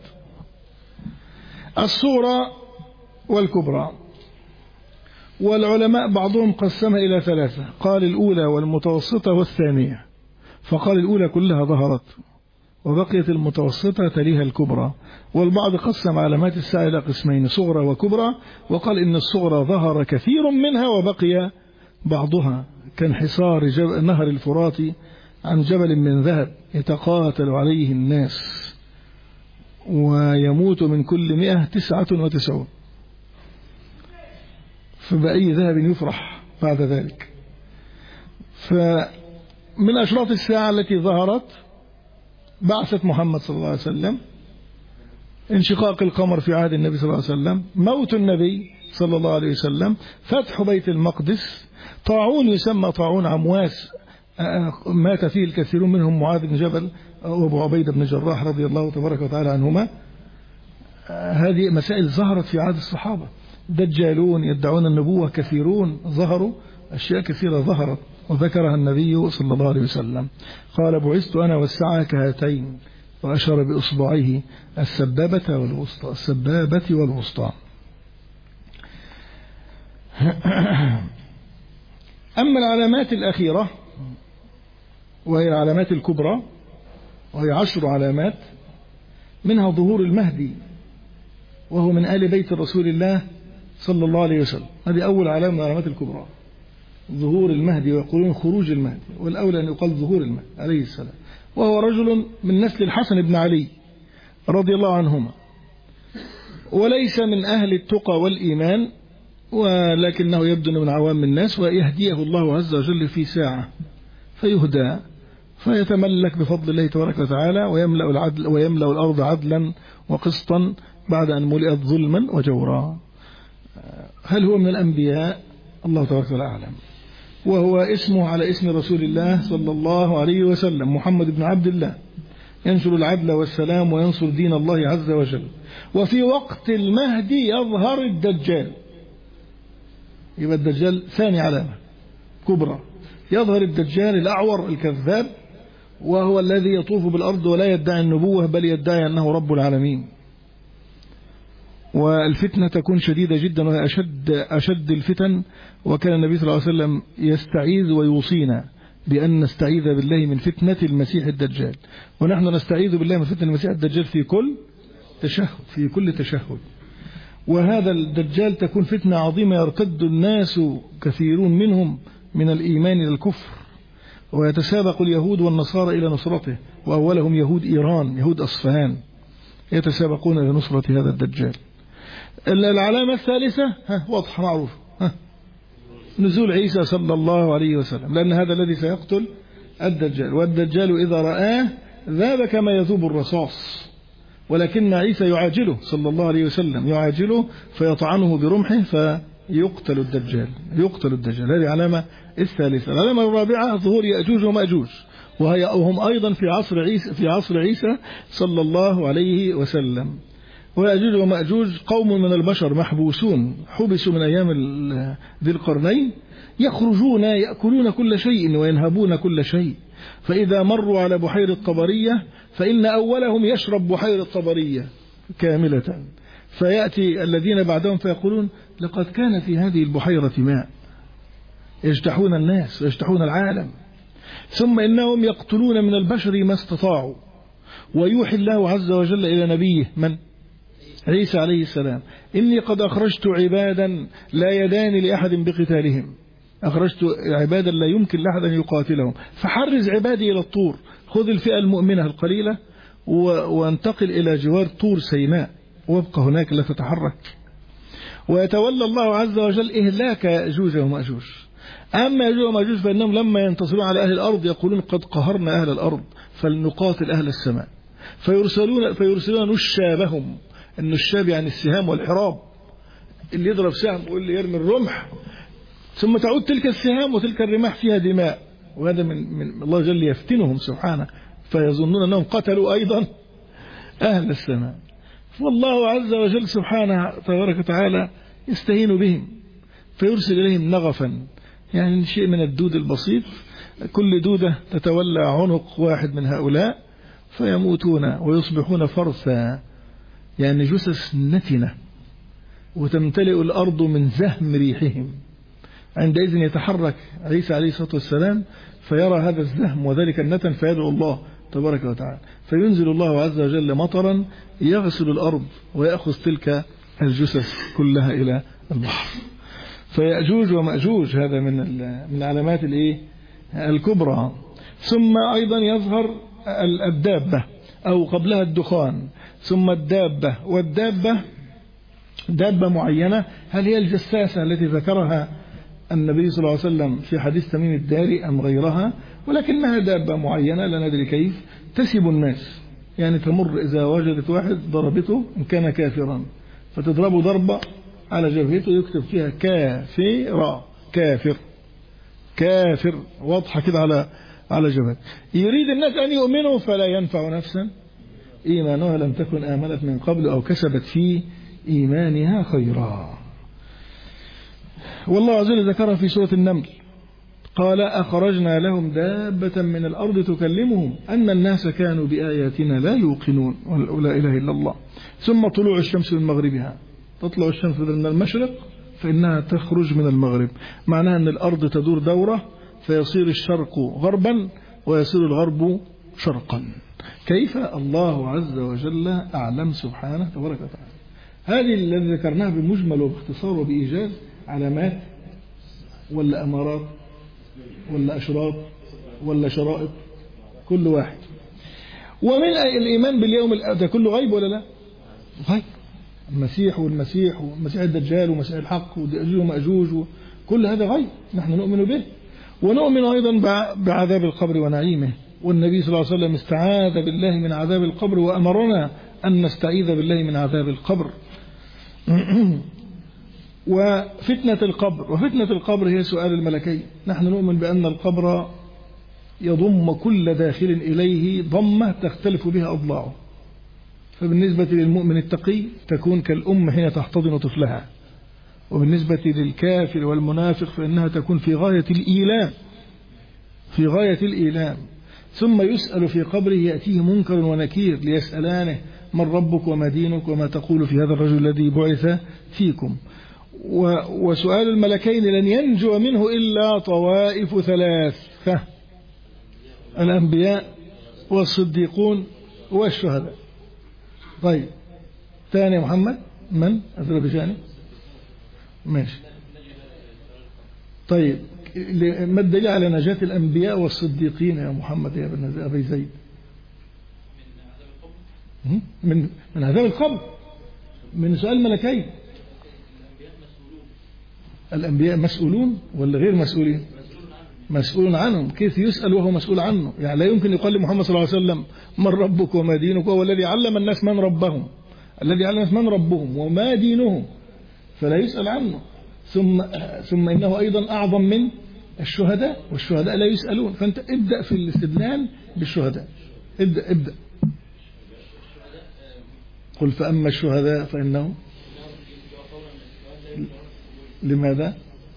الصغرى والكبرى، والعلماء بعضهم قسمها إلى ثلاثة، قال الأولى والمتوسطة والثانية، فقال الأولى كلها ظهرت وبقيت المتوسطة تليها الكبرى. والبعض قسم علامات الساعة إلى قسمين، صغرى وكبرى، وقال إن الصغرى ظهر كثير منها وبقي بعضها، كانحصار نهر الفرات عن جبل من ذهب يتقاتل عليه الناس ويموت من كل مئة تسعة وتسعون، فبأي ذهب يفرح بعد ذلك. فمن أشراط الساعة التي ظهرت بعثة محمد صلى الله عليه وسلم، انشقاق القمر في عهد النبي صلى الله عليه وسلم، موت النبي صلى الله عليه وسلم، فتح بيت المقدس، طاعون يسمى طاعون عمواس مات فيه الكثيرون منهم معاذ بن جبل وابو عبيدة بن جراح رضي الله تبارك وتعالى عنهما. هذه مسائل ظهرت في عهد الصحابة. دجالون يدعون النبوة كثيرون ظهروا، أشياء كثيرة ظهرت وذكرها النبي صلى الله عليه وسلم. قال بعثت أنا والساعة كهاتين، وأشار بإصبعيه السبابة والوسطى، السبابة والوسطى. أما العلامات الأخيرة وهي العلامات الكبرى، وهي عشر علامات، منها ظهور المهدي وهو من آل بيت رسول الله صلى الله عليه وسلم. هذه أول علامة من العلامات الكبرى، ظهور المهدي، ويقولون خروج المهدي، والأولى أن يقال ظهور المهدي عليه السلام، وهو رجل من نسل الحسن بن علي رضي الله عنهما، وليس من أهل التقى والإيمان، ولكنه يبدو من عوام الناس، ويهديه الله عز وجل في ساعة فيهدى فيتملك بفضل الله تبارك وتعالى، ويملأ العدل ويملأ الأرض عدلا وقسطا بعد أن ملئت ظلما وجورا. هل هو من الأنبياء؟ الله تبارك وتعالى أعلم. وهو اسمه على اسم رسول الله صلى الله عليه وسلم، محمد بن عبد الله، ينشر العدل والسلام وينصر دين الله عز وجل. وفي وقت المهدي يظهر الدجال، يبقى الدجال ثاني علامة كبرى، يظهر الدجال الأعور الكذاب، وهو الذي يطوف بالأرض ولا يدعي النبوة بل يدعي أنه رب العالمين. والفتنة تكون شديدة جدا، وهي أشد, أشد الفتن. وكان النبي صلى الله عليه وسلم يستعيذ ويوصينا بأن نستعيذ بالله من فتنة المسيح الدجال، ونحن نستعيذ بالله من فتنة المسيح الدجال في كل تشهد، في كل تشهد. وهذا الدجال تكون فتنة عظيمة، يرتد الناس كثيرون منهم من الإيمان إلى الكفر، ويتسابق اليهود والنصارى إلى نصرته، وأولهم يهود إيران، يهود أصفهان، يتسابقون إلى نصرة هذا الدجال. العلامة الثالثة ها واضحة معروفة، ها نزول عيسى صلى الله عليه وسلم، لأن هذا الذي سيقتل الدجال، والدجال إذا رآه ذاب كما يذوب الرصاص، ولكن عيسى يعاجله صلى الله عليه وسلم، يعاجله فيطعنه برمحه فيقتل الدجال، يقتل الدجال. هذه علامة الثالثة. العلامة الرابعة ظهور يأجوج ومأجوج، وهم أيضا في عصر عيسى في عصر عيسى صلى الله عليه وسلم. ويأجوج ومأجوج قوم من البشر محبوسون، حبسوا من أيام ذي القرنين، يخرجون يأكلون كل شيء وينهبون كل شيء، فإذا مروا على بحيرة طبرية فإن أولهم يشرب بحيرة طبرية كاملة، فيأتي الذين بعدهم فيقولون لقد كان في هذه البحيرة ماء، يجتاحون الناس ويجتاحون العالم، ثم إنهم يقتلون من البشر ما استطاعوا، ويوحي الله عز وجل إلى نبيه من عيسى عليه السلام إني قد أخرجت عبادا لا يدان لأحد بقتالهم، أخرجت عبادا لا يمكن لأحد أن يقاتلهم، فحرز عبادي إلى الطور، خذ الفئة المؤمنة القليلة وانتقل إلى جوار طور سيناء وابقى هناك لا تتحرك. ويتولى الله عز وجل إهلاك يأجوج ومأجوج. أما يأجوج ومأجوج فإنهم لما ينتصرون على أهل الأرض يقولون قد قهرنا أهل الأرض فلنقاتل أهل السماء، فيرسلون, فيرسلون نشابهم. النشاب يعني السهام والحراب، اللي يضرب سهم واللي يرمي الرمح، ثم تعود تلك السهام وتلك الرماح فيها دماء، وهذا من, من الله جل يفتنهم سبحانه، فيظنون أنهم قتلوا أيضا أهل السماء. والله عز وجل سبحانه تبارك وتعالى يستهين بهم فيرسل إليهم نغفا، يعني شيء من الدود البسيط، كل دودة تتولى عنق واحد من هؤلاء فيموتون ويصبحون فرثا، يعني جثث نتنة، وتمتلئ الأرض من زهم ريحهم. عندئذ يتحرك عيسى عليه الصلاة والسلام فيرى هذا الزهم وذلك النتن فيدعو الله تبارك وتعالى، فينزل الله عز وجل مطرا يغسل الأرض ويأخذ تلك الجثث كلها إلى البحر. فيأجوج ومأجوج هذا من من علامات الايه الكبرى. ثم أيضا يظهر الدابة أو قبلها الدخان، ثم الدابة، والدابة دابة معينة، هل هي الجساسة التي ذكرها النبي صلى الله عليه وسلم في حديث تميم الداري أم غيرها، ولكنها دابة معينة لا ندري كيف تسب الناس، يعني تمر إذا وجدت واحد ضربته إن كان كافرا فتضربه ضربة على جبهته يكتب فيها كافر كافر كافر واضحة كده على على جبهته. يريد الناس أن يؤمنوا فلا ينفع نفسا إيمانها لم تكن آمنت من قبل أو كسبت في إيمانها خيرا. والله عز وجل ذكرها في سورة النمل قال أخرجنا لهم دابة من الأرض تكلمهم أن الناس كانوا بآياتنا لا يوقنون ولا إله إلا الله. ثم طلوع الشمس من مغربها، تطلع الشمس من المشرق فإنها تخرج من المغرب، معناها أن الأرض تدور دورة فيصير الشرق غربا ويصير الغرب شرقا. كيف؟ الله عز وجل أعلم سبحانه تبارك وتعالى. هذه الذي ذكرناها بمجمل وباختصار وبإيجاز علامات ولا أمارات ولا أشراط ولا شرائط، كل واحد. ومن الإيمان باليوم ده كله غيب ولا لا؟ غيب. المسيح والمسيح والمسيح الدجال ومسيح الحق ويأجوج ومأجوج كل هذا غيب نحن نؤمن به. ونؤمن أيضا بعذاب القبر ونعيمه، والنبي صلى الله عليه وسلم استعاذ بالله من عذاب القبر وأمرنا أن نستعيذ بالله من عذاب القبر. وفتنة القبر، وفتنة القبر هي سؤال الملكين. نحن نؤمن بأن القبر يضم كل داخل إليه ضمة تختلف بها أضلاعه، فبالنسبة للمؤمن التقي تكون كالأم حين تحتضن طفلها، وبالنسبة للكافر والمنافق فإنها تكون في غاية الإيلام في غاية الإيلام. ثم يسأل في قبره يأتيه منكر ونكير ليسألانه من ربك وما دينك وما تقول في هذا الرجل الذي بعث فيكم. وسؤال الملكين لن ينجو منه إلا طوائف ثلاث، الأنبياء والصديقون والشهداء. طيب ثاني محمد من أضرب ثاني ماشي. طيب ما الدليل على نجاة الأنبياء والصديقين يا محمد يا ابن أبي زيد؟ من من عذاب القبر، من سؤال ملكين. الأنبياء مسؤولون ولا غير مسؤولين؟ مسؤول عنهم. كيف يسأل وهو مسؤول عنه؟ يعني لا يمكن يقال لمحمد صلى الله عليه وسلم من ربك وما دينك، وهو الذي علم الناس من ربهم، الذي علم الناس من ربهم وما دينهم، فلا يسأل عنه. ثم ثم إنه أيضا أعظم من الشهداء، والشهداء لا يسألون. فأنت ابدأ في الاستدلال بالشهداء، ابدأ ابدأ قل فأما الشهداء فإنهم لماذا؟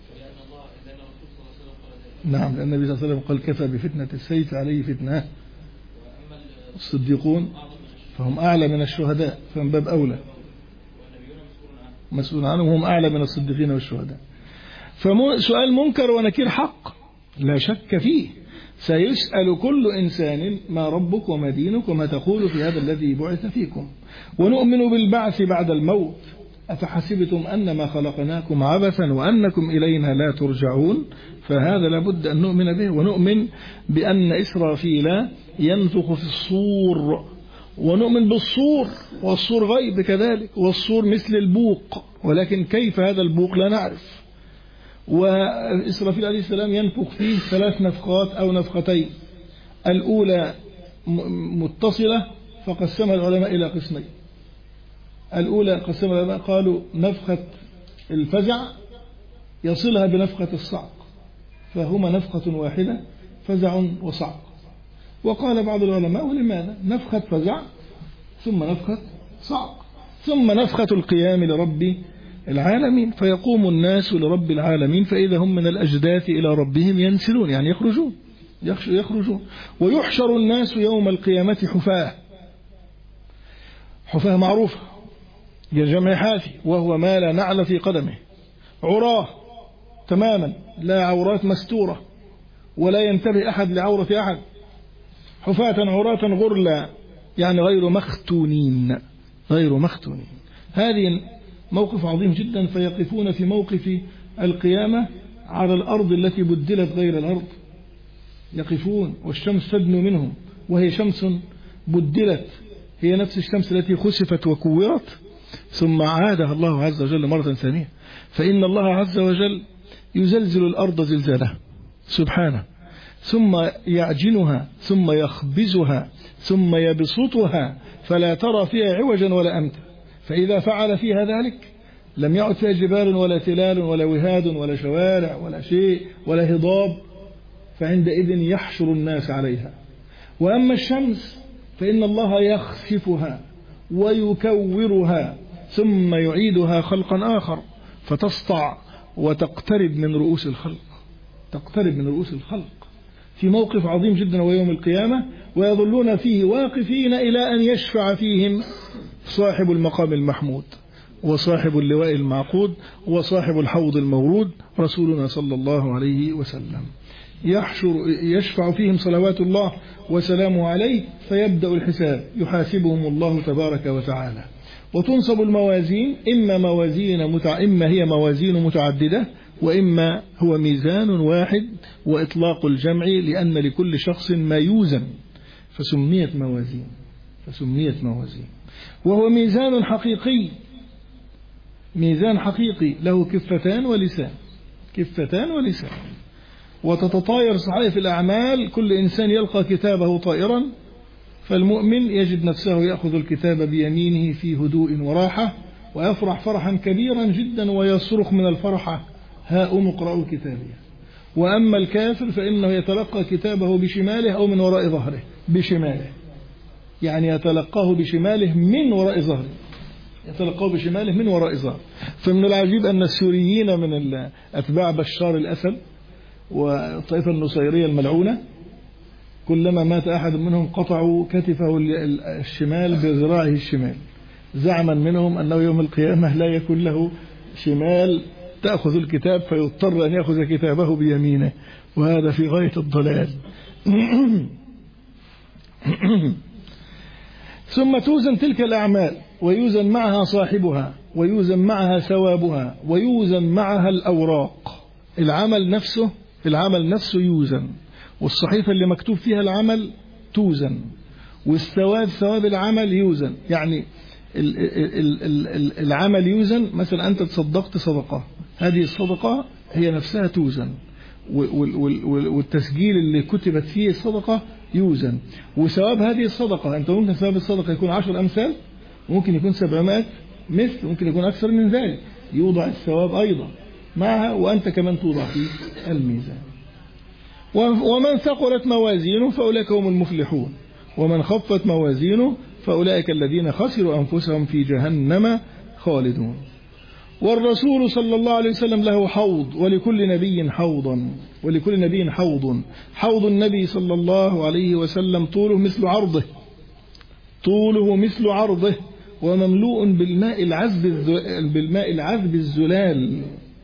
نعم، لأن النبي صلى الله عليه وسلم قال كفى بفتنة السيف عليه فتنة. الصديقون فهم أعلى من الشهداء، فمن باب أولى مسؤول عنهم، هم أعلى من الصديقين والشهداء. فسؤال منكر ونكير حق لا شك فيه. سيسأل كل إنسان ما ربك وما دينك وما تقول في هذا الذي بعث فيكم. ونؤمن بالبعث بعد الموت. أفحسبتم أنما خلقناكم عبثا وأنكم إلينا لا ترجعون، فهذا لابد أن نؤمن به. ونؤمن بأن إسرافيل ينفخ في الصور، ونؤمن بالصور، والصور غيب كذلك، والصور مثل البوق، ولكن كيف هذا البوق لا نعرف. وإسرافيل عليه السلام ينفخ فيه ثلاث نفخات أو نفختين، الأولى متصلة فقسمها العلماء إلى قسمين. الأولى قسمها العلماء قالوا نفخة الفزع يصلها بنفخة الصعق، فهما نفخة واحدة فزع وصعق. وقال بعض العلماء ولماذا نفخة فزع ثم نفخة صعق؟ ثم نفخة القيام لرب العالمين، فيقوم الناس لرب العالمين فإذا هم من الأجداث إلى ربهم ينسلون، يعني يخرجون يخرجون ويحشر الناس يوم القيامة حفاة. حفاة معروفة جمع حافي، وهو ما لا نعل في قدمه، عراه تماما، لا عورات مستورة ولا ينتبه أحد لعورة أحد، حفاة عراة غرلا، يعني غير مختونين غير مختونين. هذه موقف عظيم جدا، فيقفون في موقف القيامة على الأرض التي بدلت غير الأرض، يقفون والشمس تدنو منهم، وهي شمس بدلت، هي نفس الشمس التي خسفت وكورت ثم عادها الله عز وجل مرة ثانية. فإن الله عز وجل يزلزل الأرض زلزالها سبحانه، ثم يعجنها ثم يخبزها ثم يبسطها فلا ترى فيها عوجا ولا أمتا، فإذا فعل فيها ذلك لم يعد فيها جبال ولا تلال ولا وهاد ولا شوارع ولا شيء ولا هضاب، فعندئذ يحشر الناس عليها. وأما الشمس فإن الله يخسفها ويكورها ثم يعيدها خلقا آخر، فتسطع وتقترب من رؤوس الخلق تقترب من رؤوس الخلق في موقف عظيم جدا ويوم القيامة، ويظلون فيه واقفين إلى أن يشفع فيهم صاحب المقام المحمود وصاحب اللواء المعقود وصاحب الحوض المورود رسولنا صلى الله عليه وسلم. يحشر يشفع فيهم صلوات الله وسلامه عليه، فيبدأ الحساب، يحاسبهم الله تبارك وتعالى، وتنصب الموازين، إما موازين متع... إما هي موازين متعددة، وإما هو ميزان واحد، وإطلاق الجمع لأن لكل شخص ما يوزن فسميت موازين فسميت موازين وهو ميزان حقيقي ميزان حقيقي له كفتان ولسان كفتان ولسان وتتطاير صحائف الأعمال، كل إنسان يلقى كتابه طائرا، فالمؤمن يجد نفسه يأخذ الكتاب بيمينه في هدوء وراحة، ويفرح فرحا كبيرا جدا ويصرخ من الفرحة هاؤم اقرأوا كتابي. وأما الكافر فإنه يتلقى كتابه بشماله أو من وراء ظهره، بشماله يعني يتلقاه بشماله من وراء ظهره يتلقاه بشماله من وراء ظهره. فمن العجيب أن السوريين من أتباع بشار الأسد والطائفة النصيرية الملعونة كلما مات أحد منهم قطعوا كتفه الشمال بذراعه الشمال، زعما منهم أنه يوم القيامة لا يكون له شمال تأخذ الكتاب فيضطر أن يأخذ كتابه بيمينه، وهذا في غاية الضلال. ثم توزن تلك الأعمال ويوزن معها صاحبها ويوزن معها ثوابها ويوزن معها الأوراق. العمل نفسه العمل نفسه يوزن، والصحيفة اللي مكتوب فيها العمل توزن، والثواب ثواب العمل يوزن. يعني ال ال ال ال العمل يوزن، مثلا أنت تصدقت صدقة، هذه الصدقة هي نفسها توزن، والتسجيل اللي كتبت فيه الصدقة يوزن، وثواب هذه الصدقة أنت ممكن ثواب الصدقة يكون عشر أمثال، ممكن يكون سبعمائة مثل، ممكن يكون أكثر من ذلك، يوضع الثواب أيضا معها، وأنت كمان توضع في الميزان. ومن ثقلت موازينه فأولئك هم المفلحون، ومن خفت موازينه فأولئك الذين خسروا أنفسهم في جهنم خالدون. والرسول صلى الله عليه وسلم له حوض، ولكل نبي حوضا ولكل نبي حوض. حوض النبي صلى الله عليه وسلم طوله مثل عرضه طوله مثل عرضه ومملوء بالماء العذب بالماء العذب الزلال،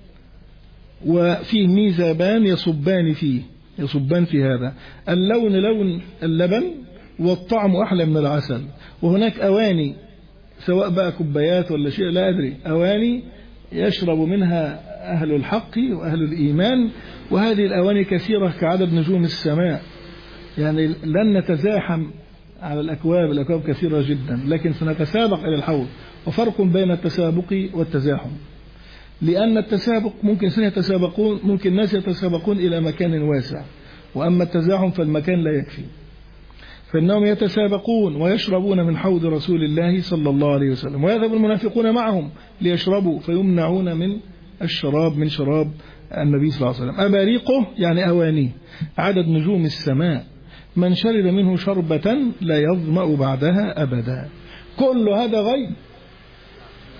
وفيه ميزابان يصبان فيه يصبان في هذا، اللون لون اللبن والطعم أحلى من العسل. وهناك أواني، سواء بقى كوبايات ولا شيء لا أدري، أواني يشرب منها أهل الحق وأهل الإيمان، وهذه الأواني كثيرة كعدد نجوم السماء، يعني لن نتزاحم على الأكواب الأكواب كثيرة جدا، لكن سنتسابق إلى الحوض. وفرق بين التسابق والتزاحم، لأن التسابق ممكن يتسابقون ممكن الناس يتسابقون إلى مكان واسع، وأما التزاحم فالمكان لا يكفي، فإنهم يتسابقون ويشربون من حوض رسول الله صلى الله عليه وسلم، ويذهب المنافقون معهم ليشربوا فيمنعون من الشراب من شراب النبي صلى الله عليه وسلم. أباريقه يعني أوانيه عدد نجوم السماء، من شرب منه شربة لا يظمأ بعدها أبدا. كل هذا غيب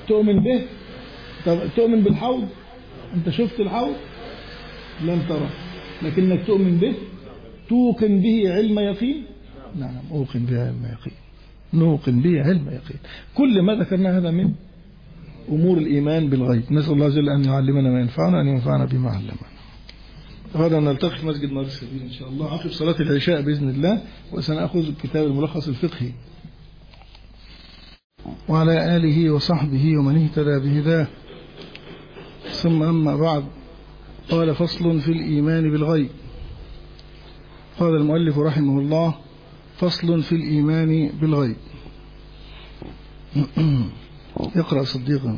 تؤمن به؟ طب تؤمن بالحوض؟ أنت شفت الحوض؟ لم ترى، لكنك تؤمن به، توقن به علم يقين. نعم أوقن به علم يقين، نوقن به علم يقين. كل ما ذكرنا هذا من أمور الإيمان بالغيب. نسأل الله جل أن يعلمنا ما ينفعنا، أن ينفعنا بما علمنا. غدا نلتقي في مسجد نار السبيل إن شاء الله عقب صلاة العشاء بإذن الله، وسنأخذ كتاب الملخص الفقهي. وعلى آله وصحبه ومن اهتدى بهداه. ثم أما بعد، قال فصل في الإيمان بالغيب. قال المؤلف رحمه الله: فصل في الإيمان بالغيب. يقرأ صديقا.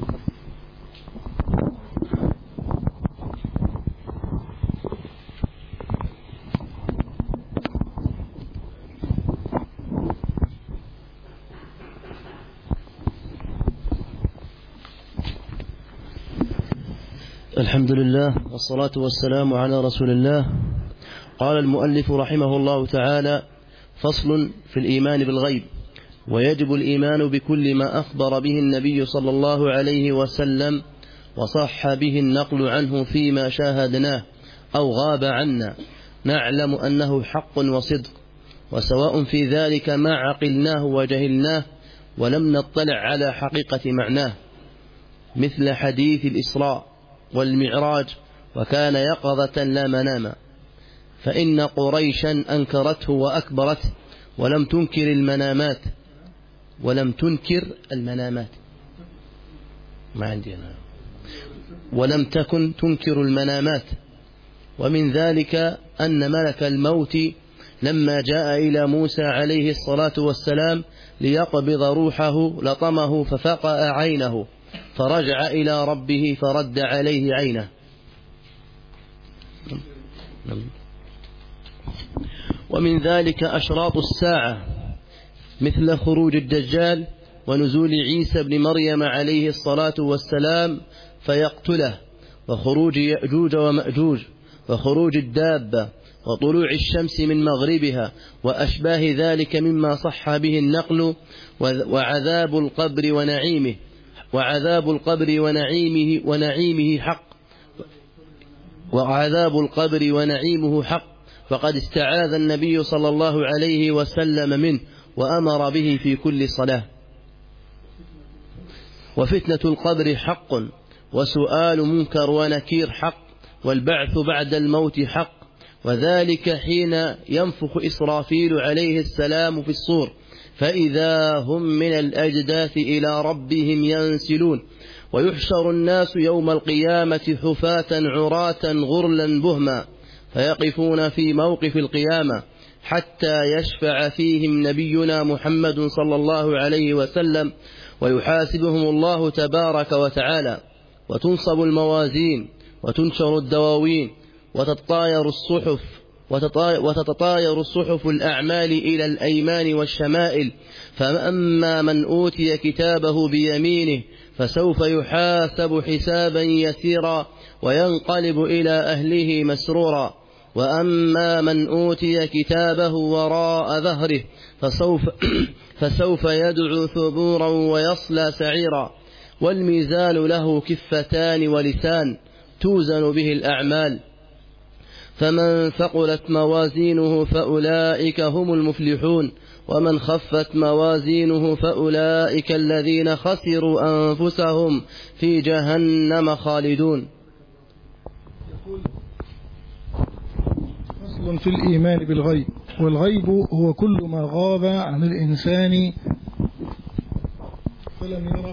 الحمد لله والصلاة والسلام على رسول الله. قال المؤلف رحمه الله تعالى: فصل في الإيمان بالغيب. ويجب الإيمان بكل ما أخبر به النبي صلى الله عليه وسلم وصح به النقل عنه فيما شاهدناه أو غاب عنا، نعلم أنه حق وصدق، وسواء في ذلك ما عقلناه وجهلناه ولم نطلع على حقيقة معناه، مثل حديث الإسراء والمعراج، وكان يقظة لا مناما، فإن قريشا أنكرته وأكبرته ولم تنكر المنامات ولم تنكر المنامات ما عندي أنا ولم تكن تنكر المنامات. ومن ذلك أن ملك الموت لما جاء إلى موسى عليه الصلاة والسلام ليقبض روحه لطمه ففقأ عينه، فرجع إلى ربه فرد عليه عينه. ومن ذلك أشراط الساعة مثل خروج الدجال ونزول عيسى بن مريم عليه الصلاة والسلام فيقتله، وخروج يأجوج ومأجوج، وخروج الدابة، وطلوع الشمس من مغربها، وأشباه ذلك مما صح به النقل، وعذاب القبر ونعيمه وعذاب القبر ونعيمه ونعيمه حق وعذاب القبر ونعيمه حق فقد استعاذ النبي صلى الله عليه وسلم منه وأمر به في كل صلاة. وفتنة القبر حق، وسؤال منكر ونكير حق، والبعث بعد الموت حق، وذلك حين ينفخ إسرافيل عليه السلام في الصور فإذا هم من الأجداث إلى ربهم ينسلون، ويحشر الناس يوم القيامة حفاة عراة غرلا بهما، فيقفون في موقف القيامة حتى يشفع فيهم نبينا محمد صلى الله عليه وسلم ويحاسبهم الله تبارك وتعالى، وتنصب الموازين وتنشر الدواوين وتتطاير الصحف وتتطاير الصحف الأعمال إلى الأيمان والشمائل. فأما من أوتي كتابه بيمينه فسوف يحاسب حسابا يسيرا وينقلب إلى أهله مسرورا، وأما من أوتي كتابه وراء ظهره فسوف, فسوف يدعو ثبورا ويصلى سعيرا. والميزان له كفتان ولسان توزن به الأعمال، فمن ثقلت موازينه فأولئك هم المفلحون، ومن خفت موازينه فأولئك الذين خسروا أنفسهم في جهنم خالدون. فصل في الإيمان بالغيب. والغيب هو كل ما غاب عن الإنسان فلم يره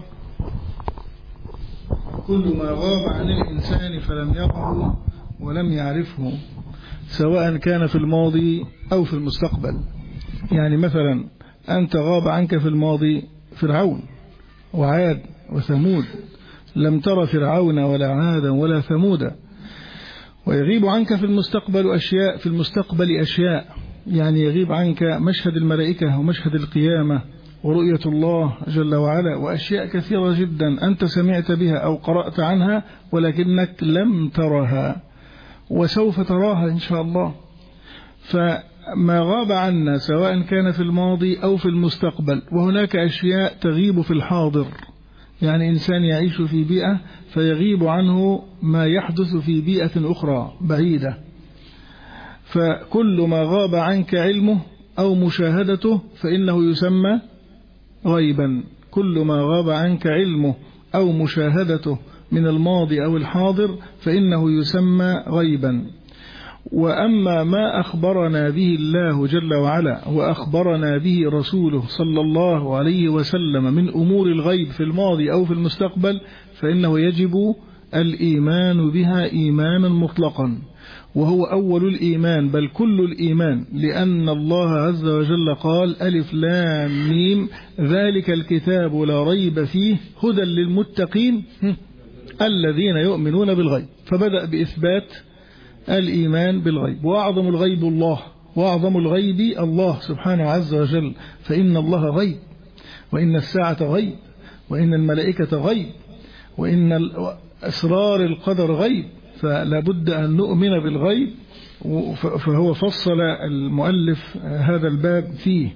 كل ما غاب عن الإنسان فلم يره ولم يعرفه، سواء كان في الماضي أو في المستقبل. يعني مثلا أنت غاب عنك في الماضي فرعون وعاد وثمود، لم تر فرعون ولا عادا ولا ثمودا. ويغيب عنك في المستقبل أشياء في المستقبل أشياء يعني يغيب عنك مشهد الملائكة ومشهد القيامة ورؤية الله جل وعلا، وأشياء كثيرة جدا أنت سمعت بها أو قرأت عنها ولكنك لم ترها وسوف تراها إن شاء الله. فما غاب عنا سواء كان في الماضي أو في المستقبل، وهناك أشياء تغيب في الحاضر يعني إنسان يعيش في بيئة فيغيب عنه ما يحدث في بيئة أخرى بعيدة، فكل ما غاب عنك علمه أو مشاهدته فإنه يسمى غيبا. كل ما غاب عنك علمه أو مشاهدته من الماضي أو الحاضر فإنه يسمى غيبا. وأما ما أخبرنا به الله جل وعلا وأخبرنا به رسوله صلى الله عليه وسلم من أمور الغيب في الماضي أو في المستقبل فإنه يجب الإيمان بها إيمانا مطلقا، وهو أول الإيمان بل كل الإيمان، لأن الله عز وجل قال ألف لام ميم ذلك الكتاب لا ريب فيه هدى للمتقين الذين يؤمنون بالغيب. فبدأ بإثبات الإيمان بالغيب، وأعظم الغيب الله، وأعظم الغيب الله سبحانه عز وجل، فإن الله غيب، وإن الساعة غيب، وإن الملائكة غيب، وإن أسرار القدر غيب، فلا بد أن نؤمن بالغيب. فهو فصل المؤلف هذا الباب فيه.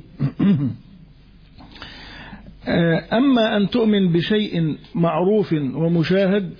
أما أن تؤمن بشيء معروف ومشاهد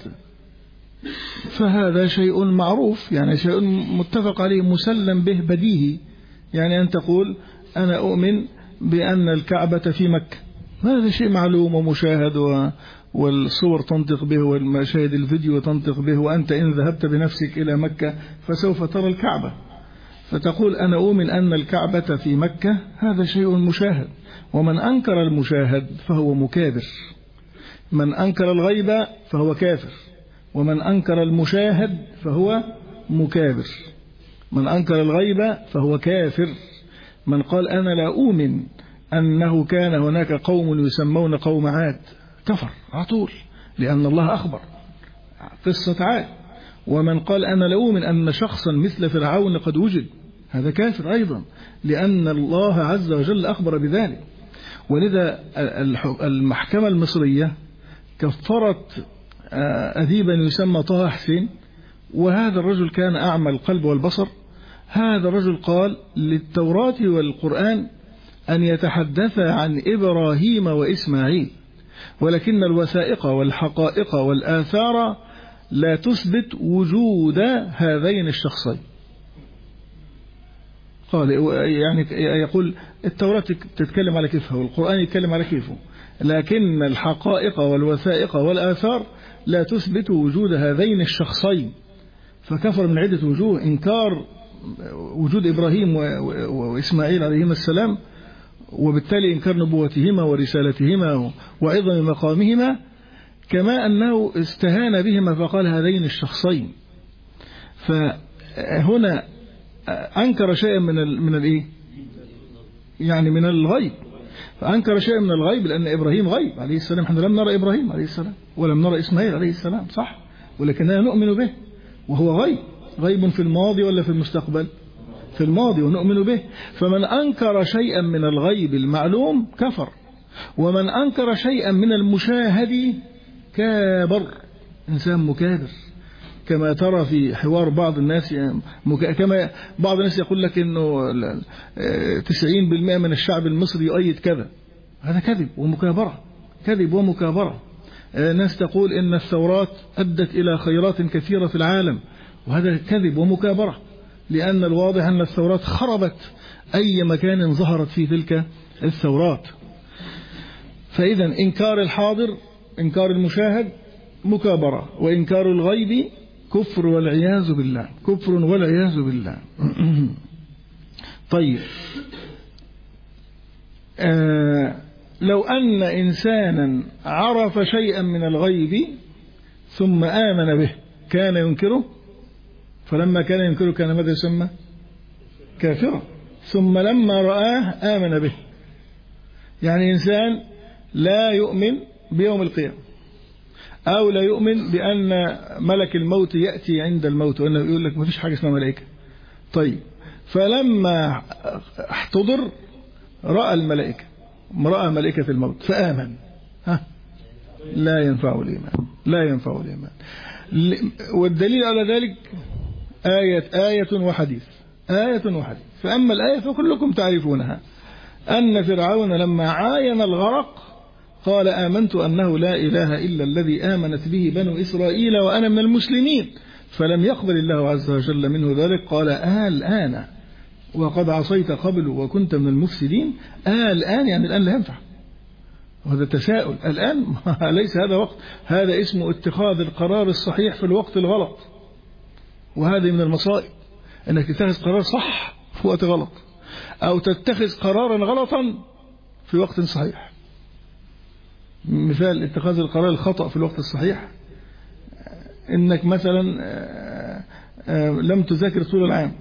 فهذا شيء معروف، يعني شيء متفق عليه مسلم به بديهي. يعني أن تقول أنا أؤمن بأن الكعبة في مكة، هذا شيء معلوم ومشاهد، والصور تنطق به والمشاهد الفيديو تنطق به، وأنت إن ذهبت بنفسك إلى مكة فسوف ترى الكعبة، فتقول أنا أؤمن أن الكعبة في مكة، هذا شيء مشاهد. ومن أنكر المشاهد فهو مكابر، من أنكر الغيب فهو كافر، ومن أنكر المشاهد فهو مكابر. من أنكر الغيب فهو كافر. من قال أنا لا أؤمن أنه كان هناك قوم يسمون قوم عاد كفر على طول، لأن الله أخبر قصة عاد. ومن قال أنا لا أؤمن أن شخصا مثل فرعون قد وجد، هذا كافر أيضا، لأن الله عز وجل أخبر بذلك. ولذا المحكمة المصرية كفرت أديبا يسمى طه حسين، وهذا الرجل كان أعمى القلب والبصر. هذا الرجل قال للتوراة والقرآن أن يتحدث عن إبراهيم وإسماعيل، ولكن الوثائق والحقائق والآثار لا تثبت وجود هذين الشخصين. قال يعني يقول التوراة تتكلم على كيفها والقرآن يتكلم على كيفه، لكن الحقائق والوثائق والآثار لا تثبت وجود هذين الشخصين. فكفر من عدة وجوه: إنكار وجود إبراهيم وإسماعيل عليهما السلام، وبالتالي إنكار نبوتهما ورسالتهما وعظم مقامهما، كما أنه استهان بهما فقال هذين الشخصين. فهنا أنكر شيئا من ال من الإيه؟ يعني من الغيب، فأنكر شيئا من الغيب، لأن إبراهيم غيب عليه السلام، احنا لم نرى إبراهيم عليه السلام ولم نرى إسماعيل عليه السلام، صح؟ ولكننا نؤمن به، وهو غيب. غيب في الماضي ولا في المستقبل؟ في الماضي، ونؤمن به. فمن أنكر شيئا من الغيب المعلوم كفر، ومن أنكر شيئا من المشاهد كابر، إنسان مكابر. كما ترى في حوار بعض الناس، كما بعض الناس يقول لك إنه تسعين بالمئة من الشعب المصري يؤيد كذا، هذا كذب ومكابرة، كذب ومكابرة. ناس تقول إن الثورات أدت إلى خيرات كثيرة في العالم، وهذا كذب ومكابرة، لأن الواضح أن الثورات خربت أي مكان ظهرت في تلك الثورات. فإذا إنكار الحاضر، إنكار المشاهد مكابرة، وإنكار الغيب كفر والعياذ بالله، كفر والعياذ بالله. طيب، آه لو أن إنسانا عرف شيئا من الغيب ثم آمن به كان ينكره، فلما كان ينكره كان ماذا يسمى؟ كافرا. ثم لما رآه آمن به. يعني إنسان لا يؤمن بيوم القيامة، أو لا يؤمن بأن ملك الموت يأتي عند الموت، وأنه يقول لك ما فيش حاجة اسمها ملائكة. طيب، فلما احتضر رأى الملائكة، رأى ملائكة الموت فآمن، ها؟ لا ينفع الإيمان، لا ينفع الإيمان. والدليل على ذلك آية آية وحديث، آية وحديث. فأما الآية فكلكم تعرفونها، أن فرعون لما عاين الغرق قال آمنت أنه لا إله إلا الذي آمنت به بنو إسرائيل وأنا من المسلمين، فلم يقبل الله عز وجل منه ذلك. قال آه الآن وقد عصيت قبل وكنت من المفسدين. آه الآن يعني الآن لا ينفع، وهذا تساؤل. الآن ليس هذا وقت، هذا اسمه اتخاذ القرار الصحيح في الوقت الغلط، وهذه من المصائب أنك تتخذ قرار صح في وقت غلط، أو تتخذ قرارا غلطا في وقت صحيح. مثال اتخاذ القرار الخطأ في الوقت الصحيح، إنك مثلا لم تذاكر طول العام،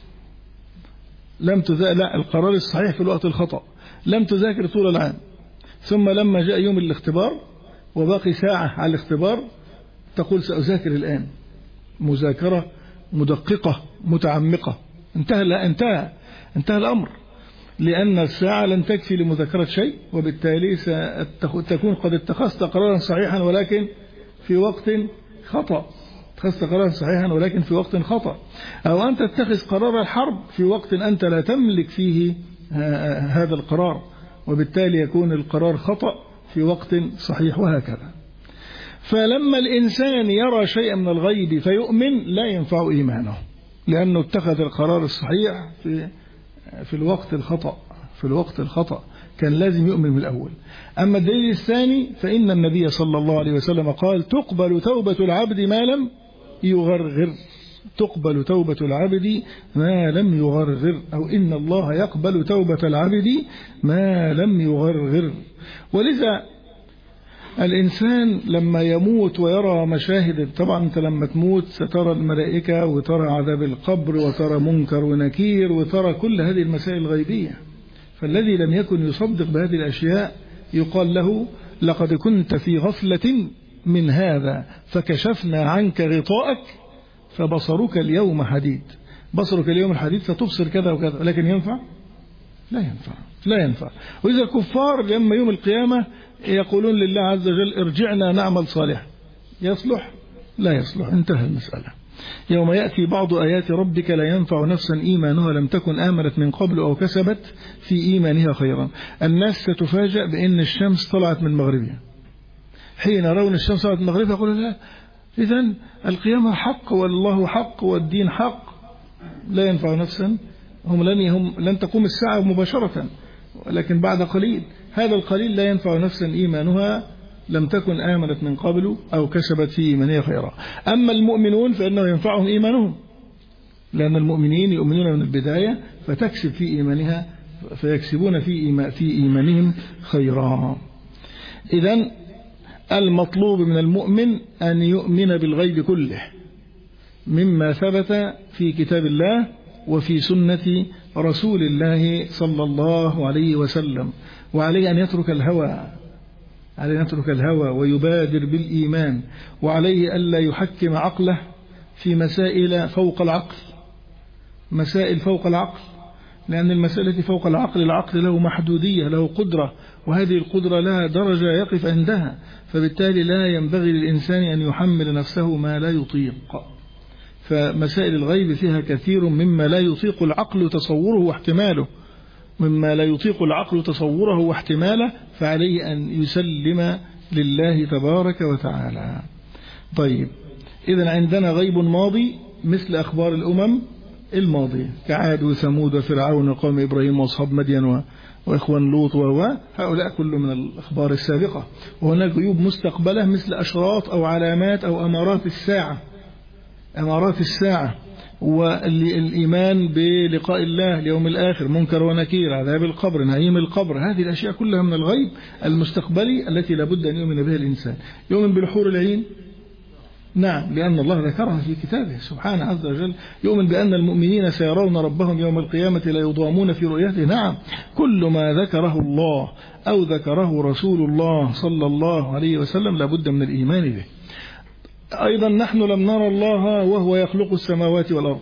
لم تذاكر، لا، القرار الصحيح في الوقت الخطأ لم تذاكر طول العام، ثم لما جاء يوم الاختبار وباقي ساعة على الاختبار تقول سأذاكر الآن، مذاكرة مدققة متعمقة. انتهى لا انتهى انتهى الأمر، لأن الساعة لن تكفي لمذاكرة شيء، وبالتالي ستكون قد اتخذت قرارا صحيحا ولكن في وقت خطأ، اتخذت قرارا صحيحا ولكن في وقت خطأ. أو أن تتخذ قرار الحرب في وقت أنت لا تملك فيه هذا القرار، وبالتالي يكون القرار خطأ في وقت صحيح، وهكذا. فلما الإنسان يرى شيئا من الغيب فيؤمن لا ينفع إيمانه، لأنه اتخذ القرار الصحيح في في الوقت الخطأ في الوقت الخطأ كان لازم يؤمن من الأول. أما الدليل الثاني فإن النبي صلى الله عليه وسلم قال تقبل توبة العبد ما لم يغرغر، تقبل توبة العبد ما لم يغرغر، أو إن الله يقبل توبة العبد ما لم يغرغر. ولذا الإنسان لما يموت ويرى مشاهد، طبعا أنت لما تموت سترى الملائكة وترى عذاب القبر وترى منكر ونكير وترى كل هذه المسائل الغيبية، فالذي لم يكن يصدق بهذه الأشياء يقال له لقد كنت في غفلة من هذا فكشفنا عنك غطاءك فبصرك اليوم حديد. بصرك اليوم الحديد فتبصر كذا وكذا، لكن ينفع؟ لا ينفع لا ينفع. وإذا الكفار لما يوم القيامة يقولون لله عز وجل ارجعنا نعمل صالح، يصلح؟ لا يصلح، انتهى المسألة. يوم يأتي بعض آيات ربك لا ينفع نفسا إيمانها لم تكن آمنت من قبل أو كسبت في إيمانها خيرا. الناس ستفاجأ بأن الشمس طلعت من مغربها، حين يرون الشمس طلعت من مغربها يقولون لا، إذن القيامة حق والله حق والدين حق. لا ينفع نفسا، هم لن, هم لن تقوم الساعة مباشرة، ولكن بعد قليل. هذا القليل لا ينفع نفسا إيمانها لم تكن آمنت من قبل أو كسبت في إيمانها خيرا. أما المؤمنون فإنه ينفعهم إيمانهم، لأن المؤمنين يؤمنون من البداية فتكسب في إيمانها، فيكسبون في في إيمانهم خيرا. إذن المطلوب من المؤمن أن يؤمن بالغيب كله مما ثبت في كتاب الله وفي سنة رسول الله صلى الله عليه وسلم، وعليه أن يترك الهوى عليه أن يترك الهوى ويبادر بالإيمان، وعليه ألا يحكم عقله في مسائل فوق العقل مسائل فوق العقل لأن المسائل التي فوق العقل، العقل له محدودية، له قدرة، وهذه القدرة لها درجة يقف عندها، فبالتالي لا ينبغي للإنسان أن يحمل نفسه ما لا يطيق. فمسائل الغيب فيها كثير مما لا يطيق العقل تصوره واحتماله مما لا يطيق العقل تصوره واحتماله فعليه أن يسلم لله تبارك وتعالى. طيب، إذن عندنا غيب ماضي مثل أخبار الأمم الماضية كعاد وثمود وفرعون وقوم إبراهيم وأصحاب مدين وإخوان لوط وهؤلاء كل من الأخبار السابقة. وهناك غيوب مستقبلة مثل أشراط أو علامات أو أمارات الساعة أمارات الساعة والإيمان بلقاء الله اليوم الآخر، منكر ونكير، عذاب القبر، نعيم القبر. هذه الأشياء كلها من الغيب المستقبلي التي لابد أن يؤمن بها الإنسان. يؤمن بالحور العين؟ نعم، لأن الله ذكرها في كتابه سبحانه عز وجل. يؤمن بأن المؤمنين سيرون ربهم يوم القيامة لا يضامون في رؤيته؟ نعم. كل ما ذكره الله أو ذكره رسول الله صلى الله عليه وسلم لابد من الإيمان به. أيضا نحن لم نرى الله وهو يخلق السماوات والأرض،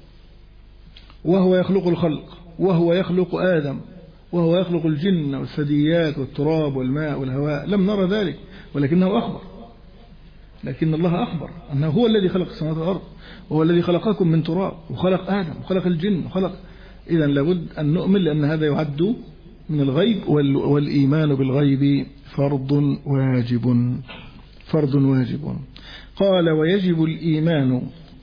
وهو يخلق الخلق، وهو يخلق آدم، وهو يخلق الجن والثدييات والتراب والماء والهواء. لم نرى ذلك، ولكنه أخبر لكن الله أخبر أنه هو الذي خلق السماوات والأرض، وهو الذي خلقكم من تراب، وخلق آدم، وخلق الجن، وخلق. إذن لابد أن نؤمن، لأن هذا يعد من الغيب، والإيمان بالغيب فرض واجب فرض واجب. قال ويجب الإيمان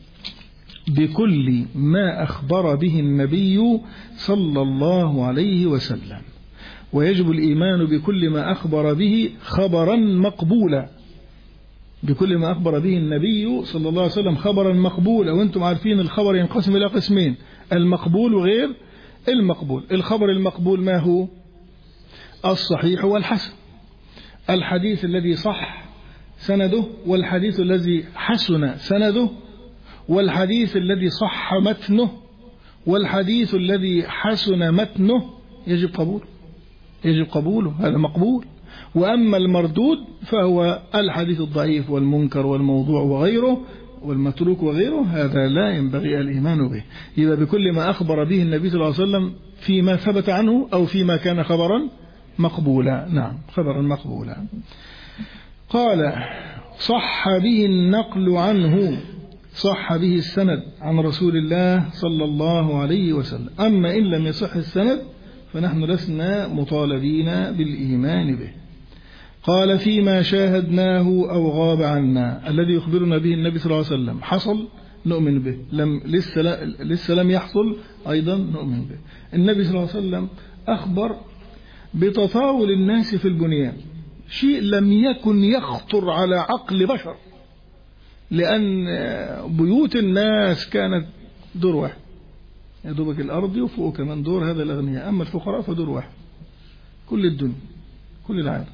بكل ما أخبر به النبي صلى الله عليه وسلم. ويجب الإيمان بكل ما أخبر به خبرا مقبولا، بكل ما أخبر به النبي صلى الله عليه وسلم خبرا مقبولا. وأنتم عارفين الخبر ينقسم إلى قسمين، المقبول وغير المقبول. الخبر المقبول ما هو؟ الصحيح والحسن، الحديث الذي صح سنده، والحديث الذي حسن سنده، والحديث الذي صح متنه، والحديث الذي حسن متنه يجب قبوله يجب قبوله هذا مقبول. وأما المردود فهو الحديث الضعيف والمنكر والموضوع وغيره والمتروك وغيره، هذا لا ينبغي الإيمان به. إذا بكل ما أخبر به النبي صلى الله عليه وسلم فيما ثبت عنه أو فيما كان خبرا مقبولا. نعم خبرا مقبولا. قال صح به النقل عنه، صح به السند عن رسول الله صلى الله عليه وسلم. أما إن لم يصح السند فنحن لسنا مطالبين بالإيمان به. قال فيما شاهدناه أو غاب عنا، الذي يخبرنا به النبي صلى الله عليه وسلم حصل نؤمن به، لم لسه, لسه لم يحصل أيضا نؤمن به. النبي صلى الله عليه وسلم أخبر بتطاول الناس في البنيان، شيء لم يكن يخطر على عقل بشر، لأن بيوت الناس كانت دور واحد، يا دوبك الأرض وفوق كمان دور، هذا الأغنياء. أما الفقراء فدور واحد، كل الدنيا كل العالم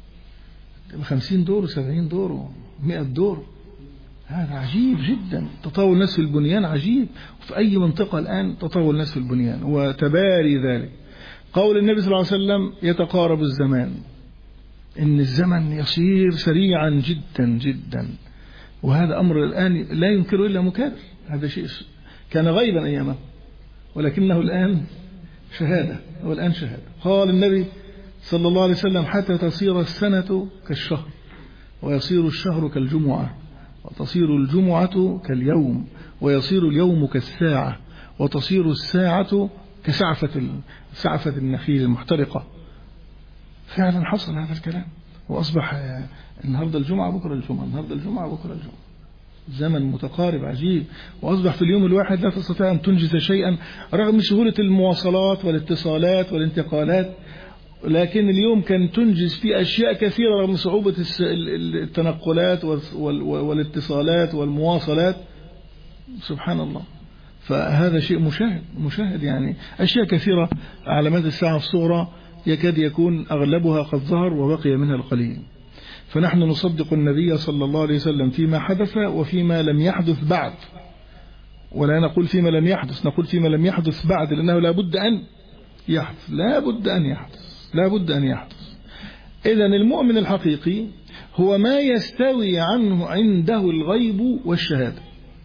خمسين دور وسبعين دور ومئة دور. هذا عجيب جدا، تطاول الناس في البنيان عجيب. وفي أي منطقة الآن تطاول الناس في البنيان وتباري ذلك. قول النبي صلى الله عليه وسلم يتقارب الزمان، إن الزمن يصير سريعا جدا جدا، وهذا أمر الآن لا ينكره إلا مكابر. هذا شيء كان غيبا أيامه ولكنه الآن شهادة، هو الآن شهادة. قال النبي صلى الله عليه وسلم حتى تصير السنة كالشهر، ويصير الشهر كالجمعة، وتصير الجمعة كاليوم، ويصير اليوم كالساعة، وتصير الساعة كسعفة سعفة النخيل المحترقة. فعلا حصل هذا الكلام، وأصبح النهاردة الجمعة بكرة الجمعة، النهاردة الجمعة بكرة الجمعة، زمن متقارب عجيب. وأصبح في اليوم الواحد لا تستطيع أن تنجز شيئا رغم سهولة المواصلات والاتصالات والانتقالات، لكن اليوم كان تنجز في أشياء كثيرة رغم صعوبة التنقلات والاتصالات والمواصلات. سبحان الله. فهذا شيء مشاهد مشاهد يعني أشياء كثيرة، علامات الساعة الصغرى يكاد يكون أغلبها قد ظهر وبقي منها القليل. فنحن نصدق النبي صلى الله عليه وسلم فيما حدث وفيما لم يحدث بعد، ولا نقول فيما لم يحدث، نقول فيما لم يحدث بعد، لأنه لا بد أن يحدث لا بد أن يحدث لا بد أن يحدث. إذن المؤمن الحقيقي هو ما يستوي عنه عنده الغيب والشهادة.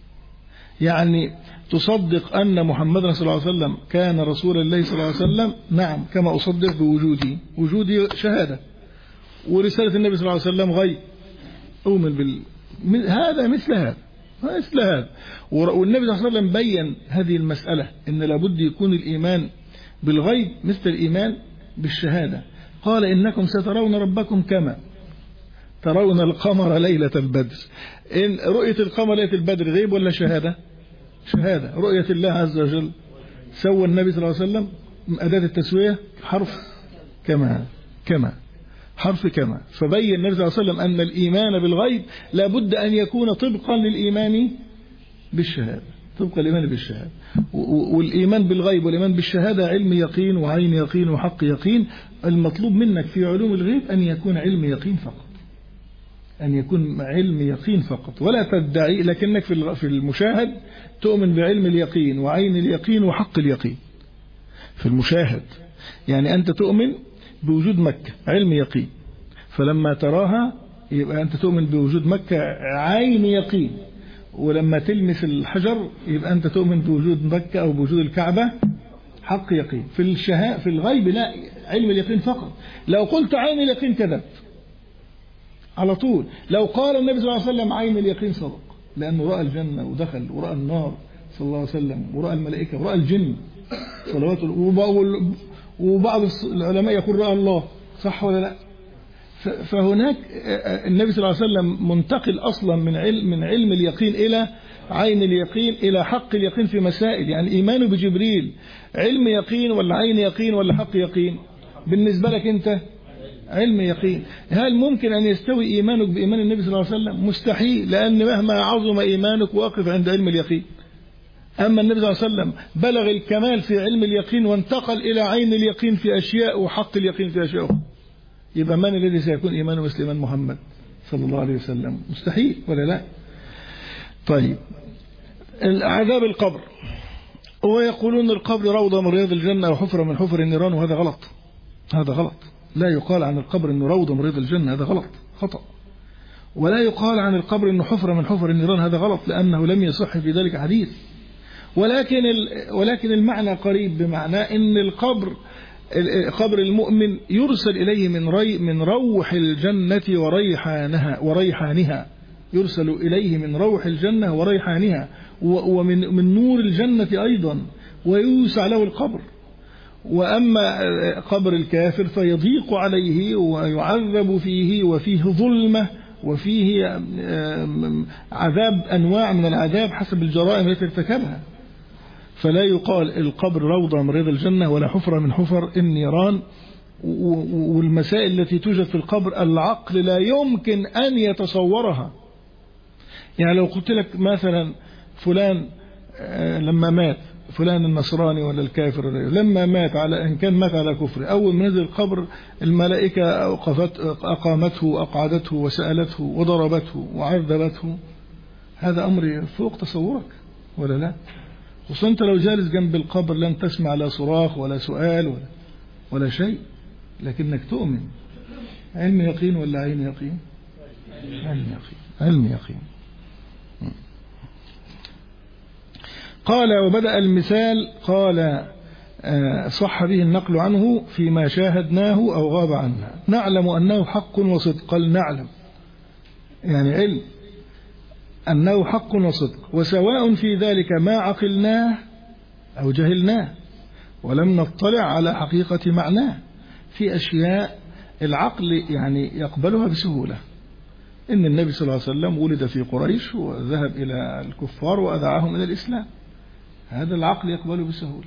يعني تصدق أن محمد صلى الله عليه وسلم كان رسول الله صلى الله عليه وسلم، نعم، كما أصدق بوجودي، وجودي شهادة، ورسالة النبي صلى الله عليه وسلم غيب، أؤمن بال هذا مثل هذا مثل هذا. والنبي صلى الله عليه وسلم بين هذه المسألة، إن لابد يكون الإيمان بالغيب مثل الإيمان بالشهادة. قال إنكم سترون ربكم كما ترون القمر ليلة البدر. إن رؤية القمر ليلة البدر غيب ولا شهادة؟ شهادة. رؤية الله عز وجل سوى النبي صلى الله عليه وسلم أداة التسوية حرف كما كما حرف كما. فبين النبي صلى الله عليه وسلم أن الإيمان بالغيب لابد أن يكون طبقا للإيمان بالشهادة، طبقا الإيمان بالشهادة. والإيمان بالغيب والإيمان بالشهادة علم يقين وعين يقين وحق يقين. المطلوب منك في علوم الغيب أن يكون علم يقين فقط، أن يكون علم يقين فقط، ولا تدعي، لكنك في المشاهد تؤمن بعلم اليقين وعين اليقين وحق اليقين. في المشاهد يعني أنت تؤمن بوجود مكة علم يقين، فلما تراها يبقى أنت تؤمن بوجود مكة عين يقين، ولما تلمس الحجر يبقى أنت تؤمن بوجود مكة أو بوجود الكعبة حق يقين. في الشهاء في الغيب لا، علم اليقين فقط. لو قلت عين اليقين كذبت على طول. لو قال النبي صلى الله عليه وسلم عين اليقين صدق، لأنه رأى الجنة ودخل، ورأى النار صلى الله عليه وسلم، ورأى الملائكة، ورأى الجن صلوات، وبعض العلماء يقول رأى الله، صح ولا لا؟ فهناك النبي صلى الله عليه وسلم منتقل أصلا من علم من علم اليقين إلى عين اليقين إلى حق اليقين في مسائل. يعني إيمانه بجبريل علم يقين ولا عين يقين ولا حق يقين؟ بالنسبة لك أنت علم يقين. هل ممكن أن يستوي إيمانك بإيمان النبي صلى الله عليه وسلم؟ مستحيل، لأن مهما عظم إيمانك واقف عند علم اليقين. أما النبي صلى الله عليه وسلم بلغ الكمال في علم اليقين وانتقل إلى عين اليقين في أشياء وحق اليقين في أشياء أخرى. يبقى من الذي سيكون إيمانه مثل إيمان محمد صلى الله عليه وسلم؟ مستحيل، ولا لا؟ طيب، عذاب القبر، ويقولون القبر روضة من رياض الجنة وحفرة من حفر النيران، وهذا غلط. هذا غلط. لا يقال عن القبر أنه روضة من رياض الجنة، هذا غلط، خطأ. ولا يقال عن القبر أنه حفرة من حفر النيران، هذا غلط، لأنه لم يصح في ذلك حديث. ولكن ولكن المعنى قريب، بمعنى أن القبر قبر المؤمن يرسل إليه من ري من روح الجنة وريحانها وريحانها يرسل إليه من روح الجنة وريحانها ومن من نور الجنة أيضا، ويوسع له القبر. وأما قبر الكافر فيضيق عليه ويعذب فيه، وفيه ظلمة، وفيه عذاب، أنواع من العذاب حسب الجرائم التي ارتكبها. فلا يقال القبر روضة من رياض الجنة ولا حفرة من حفر النيران. والمسائل التي توجد في القبر العقل لا يمكن أن يتصورها. يعني لو قلت لك مثلا فلان لما مات، فلان النصراني ولا الكافر لما مات، على إن كان مات على كفر، أول ما نزل القبر الملائكة أوقفت أقامته وأقعدته وسألته وضربته وعذبته، هذا أمر فوق تصورك، ولا لا؟ خصوصا أنت لو جالس جنب القبر لن تسمع لا صراخ ولا سؤال ولا, ولا شيء، لكنك تؤمن. علم يقين ولا عين يقين؟ علم يقين، علم يقين. قال وبدأ المثال، قال صح به النقل عنه فيما شاهدناه أو غاب عنا، نعلم أنه حق وصدق. قال نعلم يعني علم أنه حق وصدق، وسواء في ذلك ما عقلناه أو جهلناه ولم نطلع على حقيقة معناه. في أشياء العقل يعني يقبلها بسهولة، إن النبي صلى الله عليه وسلم ولد في قريش وذهب إلى الكفار وأدعاهم إلى الإسلام، هذا العقل يقبله بسهولة.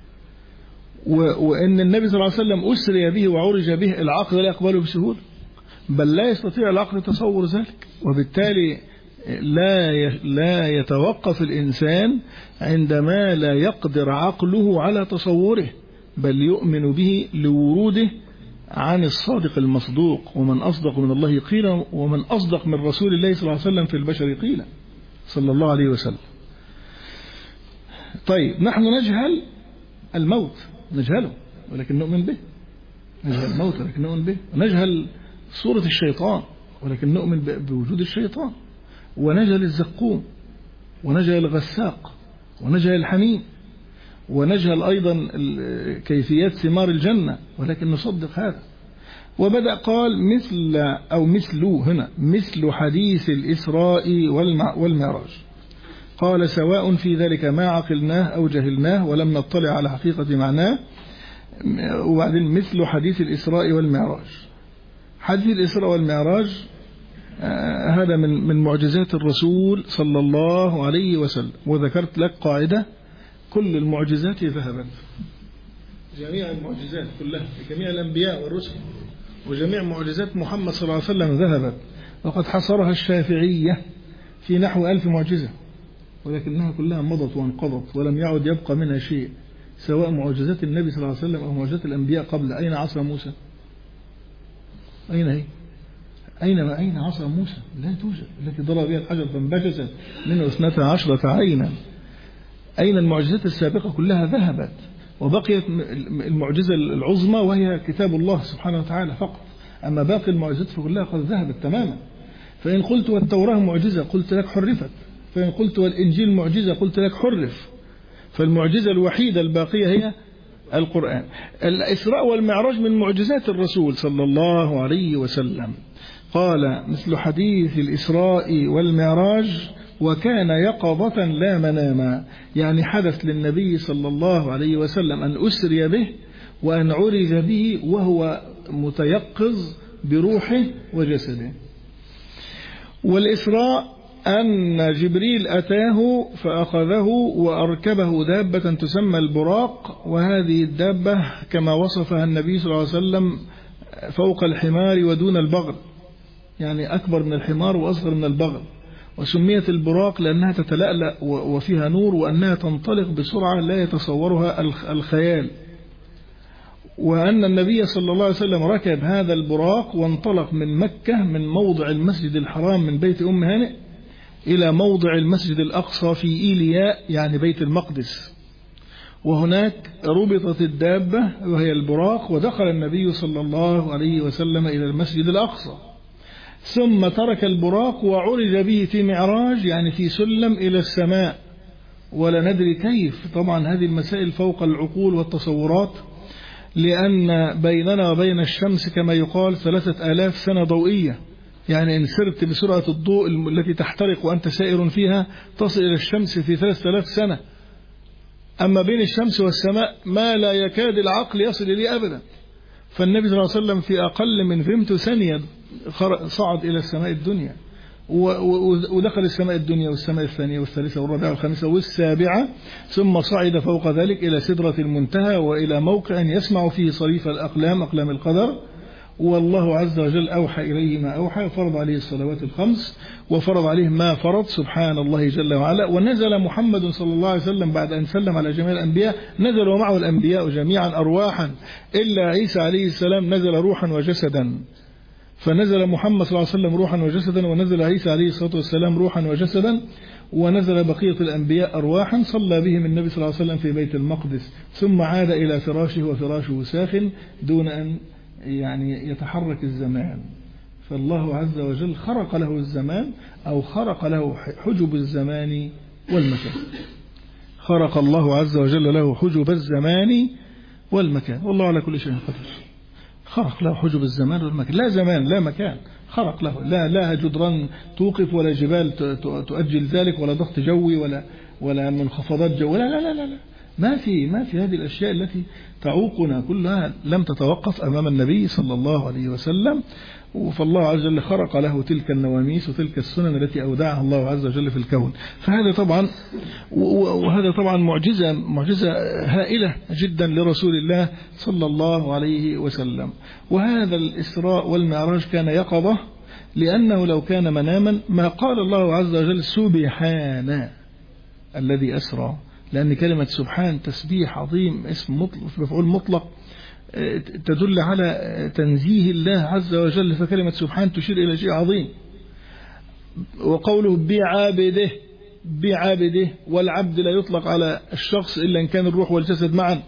وإن النبي صلى الله عليه وسلم أسري به وعرج به، العقل لا يقبله بسهولة، بل لا يستطيع العقل تصور ذلك. وبالتالي لا لا يتوقف الإنسان عندما لا يقدر عقله على تصوره، بل يؤمن به لوروده عن الصادق المصدوق. ومن أصدق من الله قيلا، ومن أصدق من رسول الله صلى الله عليه وسلم في البشر قيلا صلى الله عليه وسلم. طيب، نحن نجهل الموت، نجهله ولكن نؤمن به. نجهل الموت ولكن نؤمن به، ونجهل صورة الشيطان ولكن نؤمن بوجود الشيطان، ونجهل الزقوم، ونجهل الغساق، ونجهل الحميم، ونجهل أيضا كيفيات ثمار الجنة، ولكن نصدق هذا. وبدأ قال مثل أو مثل هنا مثل حديث الإسراء والمعراج. قال سواء في ذلك ما عقلناه أو جهلناه ولم نطلع على حقيقة معناه. وبعدين مثل حديث الإسراء والمعراج. حديث الإسراء والمعراج آه هذا من من معجزات الرسول صلى الله عليه وسلم. وذكرت لك قاعدة: كل المعجزات ذهبت، جميع المعجزات كلها لجميع الأنبياء والرسل وجميع معجزات محمد صلى الله عليه وسلم ذهبت. وقد حصرها الشافعية في نحو ألف معجزة، ولكنها كلها مضت وانقضت ولم يعد يبقى منها شيء، سواء معجزات النبي صلى الله عليه وسلم أو معجزات الأنبياء قبل. أين عصا موسى؟ أين هي؟ أين أين عصا موسى؟ لا توجد، التي ضرب بها الحجر فانبجست منه اثنتا عشرة عينا. أين المعجزات السابقة؟ كلها ذهبت، وبقيت المعجزة العظمى وهي كتاب الله سبحانه وتعالى فقط. أما باقي المعجزات فكلها قد ذهبت تماما. فإن قلت والتوراة معجزة قلت لك حرفت، فإن قلت والإنجيل معجزة قلت لك حرف. فالمعجزة الوحيدة الباقية هي القرآن. الإسراء والمعراج من معجزات الرسول صلى الله عليه وسلم. قال مثل حديث الإسراء والمعراج وكان يقظة لا مناما، يعني حدث للنبي صلى الله عليه وسلم أن أسري به وأن عرج به وهو متيقظ بروحه وجسده. والإسراء أن جبريل أتاه فأخذه وأركبه دابة تسمى البراق، وهذه الدابة كما وصفها النبي صلى الله عليه وسلم فوق الحمار ودون البغل، يعني أكبر من الحمار وأصغر من البغل، وسميت البراق لأنها تتلألأ وفيها نور وأنها تنطلق بسرعة لا يتصورها الخيال. وأن النبي صلى الله عليه وسلم ركب هذا البراق وانطلق من مكة من موضع المسجد الحرام من بيت أم هانئ إلى موضع المسجد الأقصى في إيلياء يعني بيت المقدس، وهناك ربطت الدابة وهي البراق، ودخل النبي صلى الله عليه وسلم إلى المسجد الأقصى، ثم ترك البراق وعرج به في معراج يعني في سلم إلى السماء، ولا ندري كيف. طبعا هذه المسائل فوق العقول والتصورات، لأن بيننا وبين الشمس كما يقال ثلاثة آلاف سنة ضوئية، يعني إن سرت بسرعة الضوء التي تحترق وأنت سائر فيها تصل إلى الشمس في ثلاثة آلاف سنة. أما بين الشمس والسماء ما لا يكاد العقل يصل إليه أبدا. فالنبي صلى الله عليه وسلم في أقل من فهمت ثانية صعد إلى السماء الدنيا، ودخل السماء الدنيا والسماء الثانية والثالثة والرابعة والخامسة والسابعة، ثم صعد فوق ذلك إلى سدرة المنتهى وإلى موقع يسمع فيه صريف الأقلام أقلام القدر. والله عز وجل أوحى إليه ما أوحى، فرض عليه الصلوات الخمس وفرض عليه ما فرض سبحان الله جل وعلا. ونزل محمد صلى الله عليه وسلم بعد أن سلم على جميع الأنبياء، نزل ومعه الأنبياء جميعا أرواحا إلا عيسى عليه السلام نزل روحا وجسدا، فنزل محمد صلى الله عليه وسلم روحا وجسدا، ونزل عيسى عليه الصلاة والسلام روحا وجسدا، ونزل بقية الأنبياء أرواحا صلى بهم النبي صلى الله عليه وسلم في بيت المقدس، ثم عاد إلى فراشه وفراشه ساخن دون أن يعني يتحرك الزمان. فالله عز وجل خرق له الزمان أو خرق له حجب الزمان والمكان، خرق الله عز وجل له حجب الزمان والمكان، والله على كل شيء قدير. خرق له حجب الزمان والمكان، لا زمان لا مكان، خرق له، لا لا جدران توقف ولا جبال تؤجل ذلك ولا ضغط جوي ولا ولا منخفضات جو، لا لا لا لا, لا. ما في ما في هذه الأشياء التي تعوقنا كلها لم تتوقف أمام النبي صلى الله عليه وسلم. فالله عز وجل خرق له تلك النواميس وتلك السنن التي أودعها الله عز وجل في الكون. فهذا طبعا وهذا طبعا معجزة معجزة هائلة جدا لرسول الله صلى الله عليه وسلم. وهذا الإسراء والمعراج كان يقظة، لأنه لو كان مناما ما قال الله عز وجل سبحان الذي أسرى، لأن كلمة سبحان تسبيح عظيم، اسم مطلق مفعول مطلق تدل على تنزيه الله عز وجل، فكلمة سبحان تشير إلى شيء عظيم. وقوله بعابده بعابده، والعبد لا يطلق على الشخص إلا إن كان الروح والجسد معا،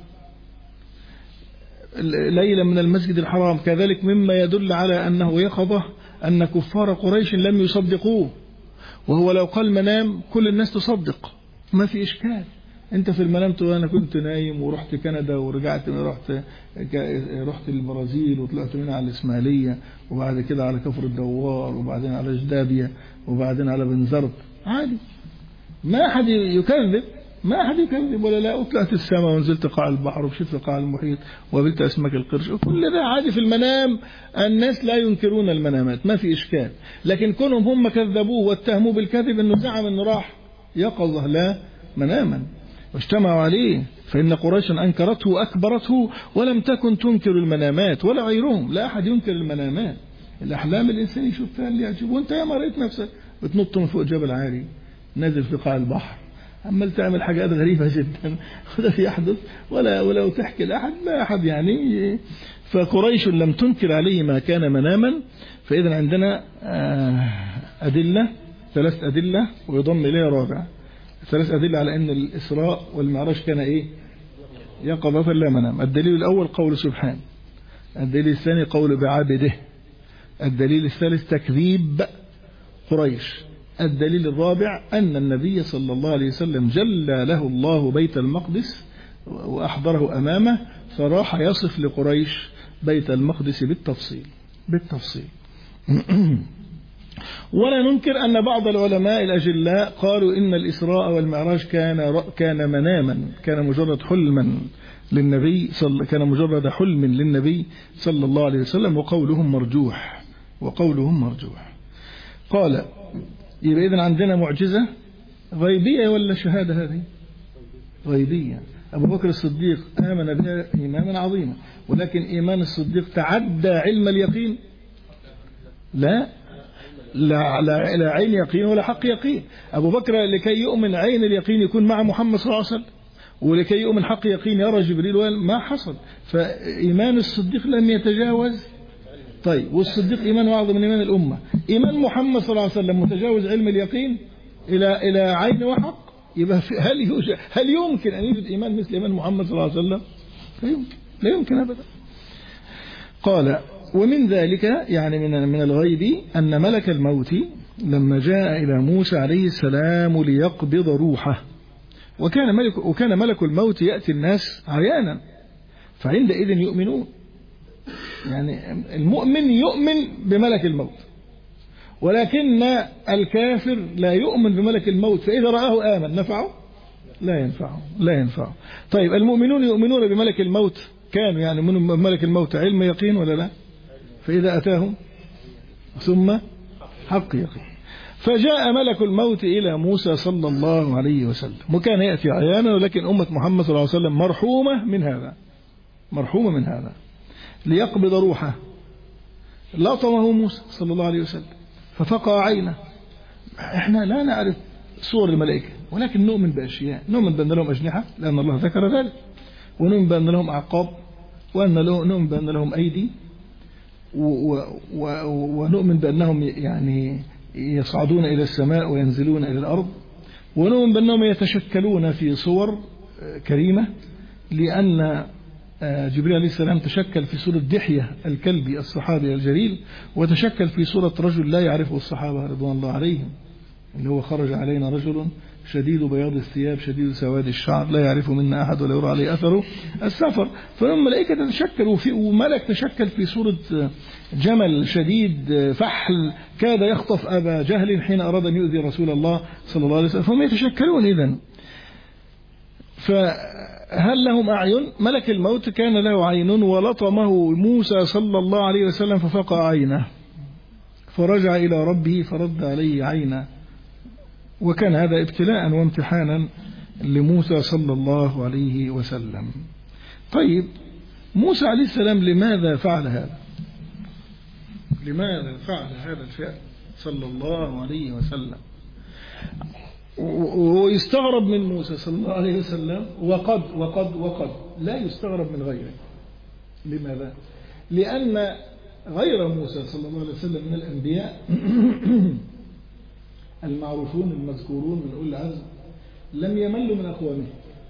ليلا من المسجد الحرام. كذلك مما يدل على أنه يقظة أن كفار قريش لم يصدقوه، وهو لو قال منام كل الناس تصدق ما في إشكال. انت في المنام انا كنت نايم ورحت كندا ورجعت رحت رحت البرازيل وطلعت منها على الاسماعيليه وبعد كده على كفر الدوار وبعدين على جدابية وبعدين على بنزرت، عادي ما حد يكذب ما حد يكذب ولا لا. وطلعت السماء ونزلت قاع البحر وشفت قاع المحيط وقابلت اسماك القرش، كل ده عادي في المنام. الناس لا ينكرون المنامات ما في اشكال، لكن كونهم هم كذبوه واتهموه بالكذب انه زعم انه راح يقظه لا مناما واجتمعوا عليه. فإن قريشا أنكرته وأكبرته ولم تكن تنكر المنامات ولا غيرهم، لا أحد ينكر المنامات. الأحلام الإنسان يشوف فيها اللي يعجبه، وأنت يا مريت نفسك بتنط من فوق جبل عالي نازل في قاع البحر عمال تعمل حاجات غريبة جدا وده يحدث ولا ولو تحكي لأحد لا أحد يعني. فقريش لم تنكر عليه ما كان مناما. فإذا عندنا أدلة ثلاث أدلة ويضم إليها رابع، ثلاث أدلة على أن الإسراء والمعراج كان إيه؟ يقظة لا منام. الدليل الأول قول سبحان، الدليل الثاني قول بعابده، الدليل الثالث تكذيب قريش، الدليل الرابع أن النبي صلى الله عليه وسلم جلى له الله بيت المقدس وأحضره أمامه، فراح يصف لقريش بيت المقدس بالتفصيل بالتفصيل. ولا ننكر أن بعض العلماء الأجلاء قالوا إن الإسراء والمعراج كان كان مناما، كان مجرد حلما للنبي صلى كان مجرد حلم للنبي صلى الله عليه وسلم، وقولهم مرجوح وقولهم مرجوح. قال يبقى إذن عندنا معجزة غيبية ولا شهادة؟ هذه غيبية. أبو بكر الصديق آمن بها إيمانا عظيما، ولكن إيمان الصديق تعدى علم اليقين؟ لا لا, لا, لا عين يقين ولا حق يقين. أبو بكر لكي يؤمن عين اليقين يكون مع محمد صلى الله عليه وسلم، ولكي يؤمن حق يقين يرى جبريل ما حصل. فإيمان الصديق لم يتجاوز. طيب والصديق إيمان أعظم من إيمان الأمة. إيمان محمد صلى الله عليه وسلم متجاوز علم اليقين إلى إلى عين وحق. يبقى هل يوجد هل يمكن أن يوجد إيمان مثل إيمان محمد صلى الله عليه وسلم؟ لا يمكن، لا يمكن أبدا. قال ومن ذلك يعني من من الغيب أن ملك الموت لما جاء إلى موسى عليه السلام ليقبض روحه، وكان ملك وكان ملك الموت يأتي الناس عيانا، فعندئذ يؤمنون. يعني المؤمن يؤمن بملك الموت، ولكن الكافر لا يؤمن بملك الموت، فإذا رآه آمن نفعه؟ لا ينفعه، لا ينفعه. طيب المؤمنون يؤمنون بملك الموت، كانوا يعني من ملك الموت علم يقين ولا لا؟ فإذا أتاهم ثم حق يقين. فجاء ملك الموت إلى موسى صلى الله عليه وسلم، وكان يأتي عيانا، ولكن أمة محمد صلى الله عليه وسلم مرحومة من هذا، مرحومة من هذا، ليقبض روحه. لطمه موسى صلى الله عليه وسلم ففقع عينه. احنا لا نعرف صور الملائكة، ولكن نؤمن بأشياء، نؤمن بأن لهم أجنحة لأن الله ذكر ذلك، ونؤمن بأن لهم أعقاب، وأن نؤمن بأن لهم أيدي، ونؤمن بأنهم يعني يصعدون إلى السماء وينزلون إلى الأرض، ونؤمن بأنهم يتشكلون في صور كريمة، لأن جبريل عليه السلام تشكل في صورة دحية الكلبي الصحابي الجليل، وتشكل في صورة رجل لا يعرفه الصحابة رضوان الله عليهم، اللي هو خرج علينا رجل شديد بياض الثياب شديد سواد الشعر لا يعرف منا أحد ولا يرى عليه أثره السفر. فالملائكة تتشكل، وملك تشكل في صورة جمل شديد فحل كاد يخطف أبا جهل حين أراد أن يؤذي رسول الله صلى الله عليه وسلم، فهم يتشكلون إذن. فهل لهم أعين؟ ملك الموت كان له عين، ولطمه موسى صلى الله عليه وسلم ففقع عينه، فرجع إلى ربه فرد عليه عينه، وكان هذا ابتلاء وامتحانا لموسى صلى الله عليه وسلم. طيب موسى عليه السلام لماذا فعل هذا؟ لماذا فعل هذا الفعل صلى الله عليه وسلم؟ ويستغرب من موسى صلى الله عليه وسلم، وقد وقد وقد لا يستغرب من غيره. لماذا؟ لأن غير موسى صلى الله عليه وسلم من الأنبياء المعروفون المذكورون من أولي العزم لم يملوا من أقوامه،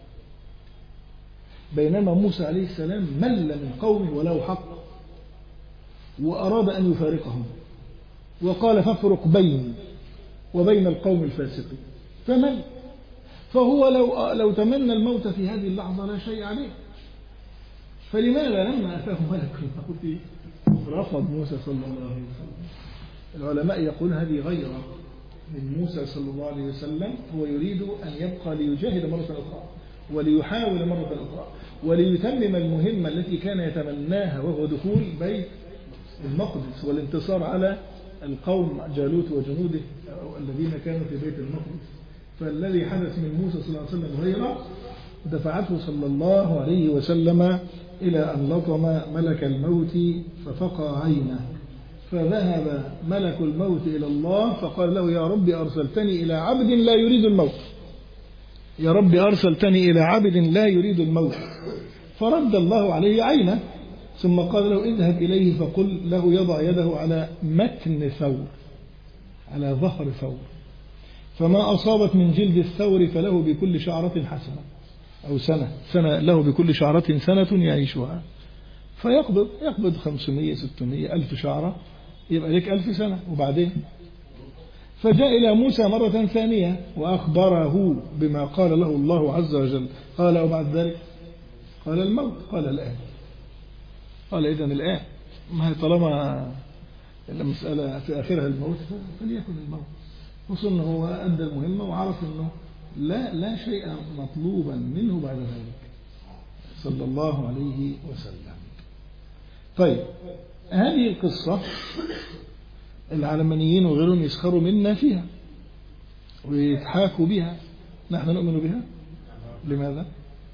بينما موسى عليه السلام مل من قومه وله حق، وأراد أن يفارقهم، وقال فافرق بيني وبين القوم الفاسقين، فمل. فهو لو لو تمنى الموت في هذه اللحظة لا شيء عليه، فلماذا لما أتاه ملك الموت رفض موسى صلى الله عليه وسلم؟ العلماء يقول هذه غيرة من موسى صلى الله عليه وسلم، هو يريد أن يبقى ليجاهد مرة أخرى وليحاول مرة أخرى وليتمم المهمة التي كان يتمناها، وهو دخول بيت المقدس والانتصار على القوم جالوت وجنوده الذين كانوا في بيت المقدس. فالذي حدث من موسى صلى الله عليه وسلم غيره دفعته صلى الله عليه وسلم إلى أن لطم ملك الموت ففقع عينه، فذهب ملك الموت إلى الله فقال له يا رب أرسلتني إلى عبد لا يريد الموت، يا رب أرسلتني إلى عبد لا يريد الموت، فرد الله عليه عينه، ثم قال له اذهب إليه فقل له يضع يده على متن ثور، على ظهر ثور، فما أصابت من جلد الثور فله بكل شعرة حسنة أو سنة سنة له بكل شعرة سنة يعيشها، فيقبض يقبض خمسمية ستمية ألف شعرة، يبقى لك ألف سنة. وبعدين فجاء إلى موسى مرة ثانية وأخبره بما قال له الله عز وجل، قال وبعد ذلك قال الموت، قال الآن، قال إذن الآن، ما هي طالما المسألة في آخرها الموت فليكن الموت، خصوصا أنه هو أدى المهمة وعرف أنه لا لا شيء مطلوبا منه بعد ذلك صلى الله عليه وسلم. طيب هذه القصة العلمانيين وغيرهم يسخروا منا فيها ويضحكوا بها، نحن نؤمن بها. لماذا؟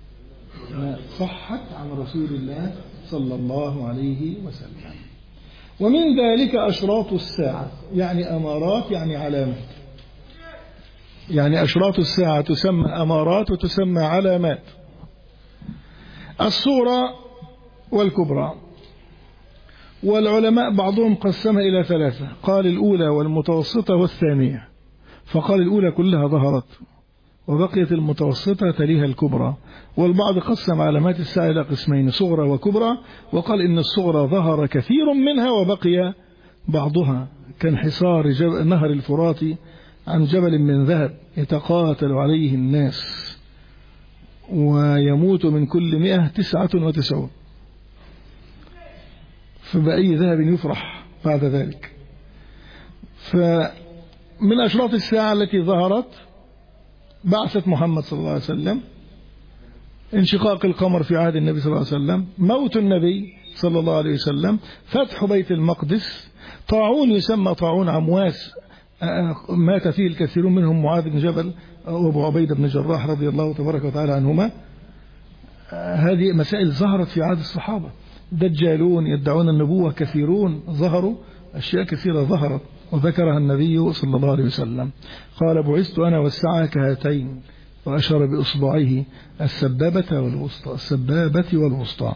صحت عن رسول الله صلى الله عليه وسلم. ومن ذلك أشراط الساعة، يعني أمارات يعني علامات. يعني أشراط الساعة تسمى أمارات وتسمى علامات. الصغرى والكبرى، والعلماء بعضهم قسمها إلى ثلاثة، قال الأولى والمتوسطة والثانية، فقال الأولى كلها ظهرت وبقيت المتوسطة تليها الكبرى. والبعض قسم علامات الساعة إلى قسمين، صغرى وكبرى، وقال إن الصغرى ظهر كثير منها وبقي بعضها، كانحصار نهر الفرات عن جبل من ذهب يتقاتل عليه الناس ويموت من كل مئة تسعة وتسعون، فبأي ذهب يفرح بعد ذلك. فمن أشراط الساعة التي ظهرت بعثة محمد صلى الله عليه وسلم، انشقاق القمر في عهد النبي صلى الله عليه وسلم، موت النبي صلى الله عليه وسلم، فتح بيت المقدس، طاعون يسمى طاعون عمواس مات فيه الكثيرون منهم معاذ بن جبل وابو عبيدة بن جراح رضي الله تبارك وتعالى عنهما. هذه مسائل ظهرت في عهد الصحابة. دجالون يدعون النبوة كثيرون ظهروا، أشياء كثيرة ظهرت وذكرها النبي صلى الله عليه وسلم. قال بعثت أنا والساعة كهاتين، وأشار بإصبعيه السبابة والوسطى، السبابة والوسطى.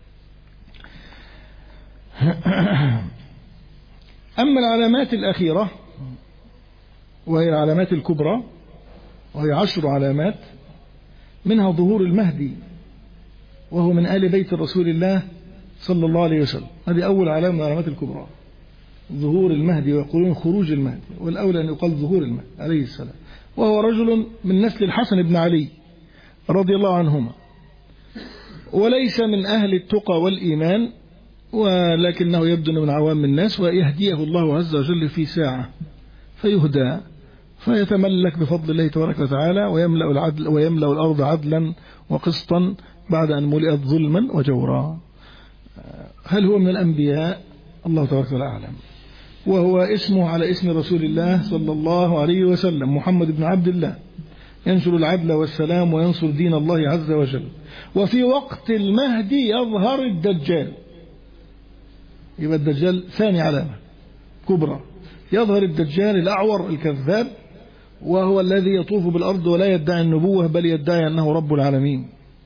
أما العلامات الأخيرة وهي العلامات الكبرى، وهي عشر علامات، منها ظهور المهدي وهو من آل بيت رسول الله صلى الله عليه وسلم. هذه أول علامة من العلامات الكبرى، ظهور المهدي، ويقولون خروج المهدي، والأولى أن يقال ظهور المهدي عليه السلام، وهو رجل من نسل الحسن بن علي رضي الله عنهما، وليس من أهل التقى والإيمان، ولكنه يبدو من عوام الناس، ويهديه الله عز وجل في ساعة فيهدى فيتملك بفضل الله تبارك وتعالى، ويملأ العدل ويملأ الأرض عدلا وقسطا بعد أن ملئت ظلما وجورا. هل هو من الأنبياء؟ الله تبارك وتعالى أعلم. وهو اسمه على اسم رسول الله صلى الله عليه وسلم، محمد بن عبد الله، ينشر العدل والسلام وينصر دين الله عز وجل. وفي وقت المهدي يظهر الدجال، يبقى الدجال ثاني علامة كبرى، يظهر الدجال الأعور الكذاب، وهو الذي يطوف بالأرض ولا يدعي النبوة بل يدعي أنه رب العالمين.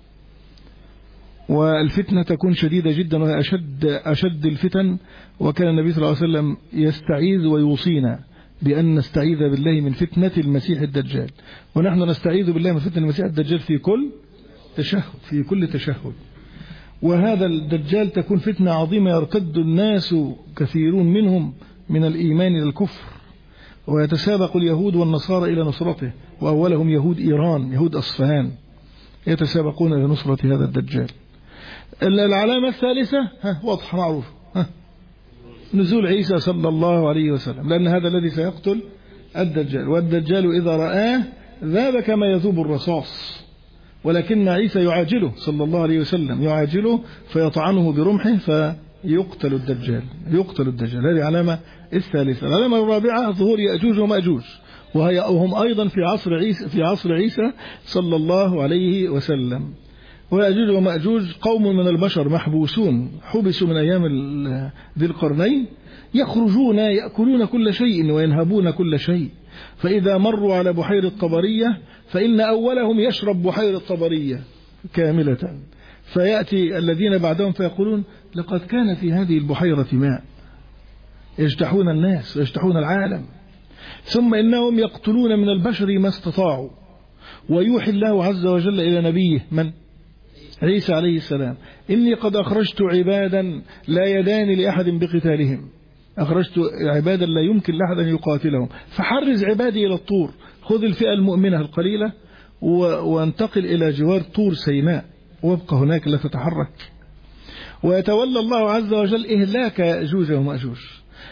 والفتنة تكون شديدة جدا، وهي أشد, أشد الفتن. وكان النبي صلى الله عليه وسلم يستعيذ ويوصينا بأن نستعيذ بالله من فتنة المسيح الدجال، ونحن نستعيذ بالله من فتنة المسيح الدجال في كل تشهد، في كل تشهد. وهذا الدجال تكون فتنة عظيمة، يرتد الناس كثيرون منهم من الإيمان إلى الكفر، ويتسابق اليهود والنصارى إلى نصرته، وأولهم يهود إيران، يهود أصفهان، يتسابقون إلى نصرة هذا الدجال. العلامة الثالثة ها واضحة معروفة، ها نزول عيسى صلى الله عليه وسلم، لأن هذا الذي سيقتل الدجال، والدجال إذا رآه ذاب كما يذوب الرصاص، ولكن عيسى يعاجله صلى الله عليه وسلم، يعاجله فيطعنه برمحه فيقتل الدجال، يقتل الدجال. هذه علامة الثالثة. العلامة الرابعة ظهور يأجوج ومأجوج، وهم أيضا في عصر عيسى في عصر عيسى صلى الله عليه وسلم. ويأجوج ومأجوج قوم من البشر محبوسون، حبسوا من أيام ذي القرنين، يخرجون يأكلون كل شيء وينهبون كل شيء، فإذا مروا على بحيرة طبرية فإن أولهم يشرب بحيرة طبرية كاملة، فيأتي الذين بعدهم فيقولون لقد كان في هذه البحيرة ماء، يجتاحون الناس ويجتاحون العالم، ثم إنهم يقتلون من البشر ما استطاعوا، ويوحي الله عز وجل إلى نبيه من عيسى عليه السلام إني قد أخرجت عبادا لا يدان لأحد بقتالهم، أخرجت عبادا لا يمكن لأحد أن يقاتلهم، فحرز عبادي إلى الطور، خذ الفئة المؤمنة القليلة وانتقل إلى جوار طور سيناء وابقى هناك لا تتحرك. ويتولى الله عز وجل إهلاك يأجوج ومأجوج.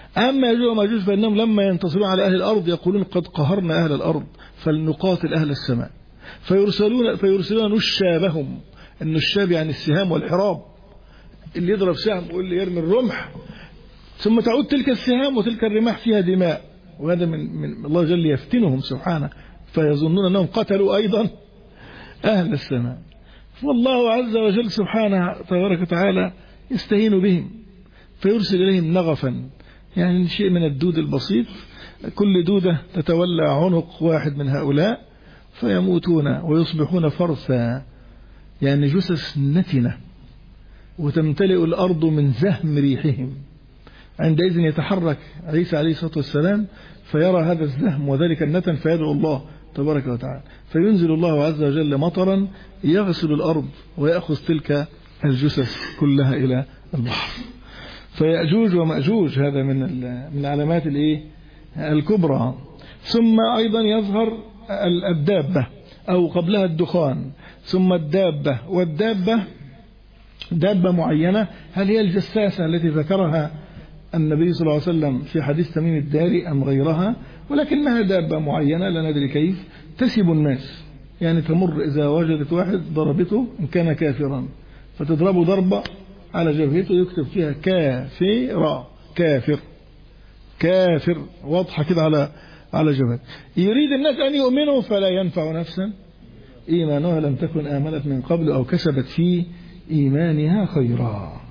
أما يأجوج ومأجوج فإنهم لما ينتصرون على أهل الأرض يقولون قد قهرنا أهل الأرض فلنقاتل أهل السماء، فيرسلون فيرسلون نشابهم. النشاب يعني السهام والحراب، اللي يضرب سهم واللي يرمي الرمح، ثم تعود تلك السهام وتلك الرماح فيها دماء، وهذا من, من الله جل يفتنهم سبحانه، فيظنون أنهم قتلوا أيضا أهل السماء. والله عز وجل سبحانه تبارك وتعالى يستهين بهم، فيرسل إليهم نغفا، يعني شيء من الدود البسيط، كل دودة تتولى عنق واحد من هؤلاء فيموتون ويصبحون فرثا، يعني جثث نتنة، وتمتلئ الأرض من زهم ريحهم. عندئذ يتحرك عيسى عليه الصلاة والسلام فيرى هذا الزهم وذلك النتن فيدعو الله تبارك وتعالى، فينزل الله عز وجل مطرا يغسل الأرض ويأخذ تلك الجثث كلها إلى البحر. فيأجوج ومأجوج هذا من من علامات الايه الكبرى. ثم أيضا يظهر الدابة أو قبلها الدخان، ثم الدابة. والدابة دابة معينة، هل هي الجساسة التي ذكرها النبي صلى الله عليه وسلم في حديث تميم الداري أم غيرها؟ ولكنها دابة معينة لا ندري كيف تسب الناس، يعني تمر إذا وجدت واحد ضربته إن كان كافرا فتضربه ضربة على جبهته يكتب فيها كافر كافر كافر واضحة كده على على جبهته. يريد الناس أن يؤمنوا فلا ينفع نفسا إيمانها لم تكن آمنت من قبل أو كسبت في إيمانها خيرا.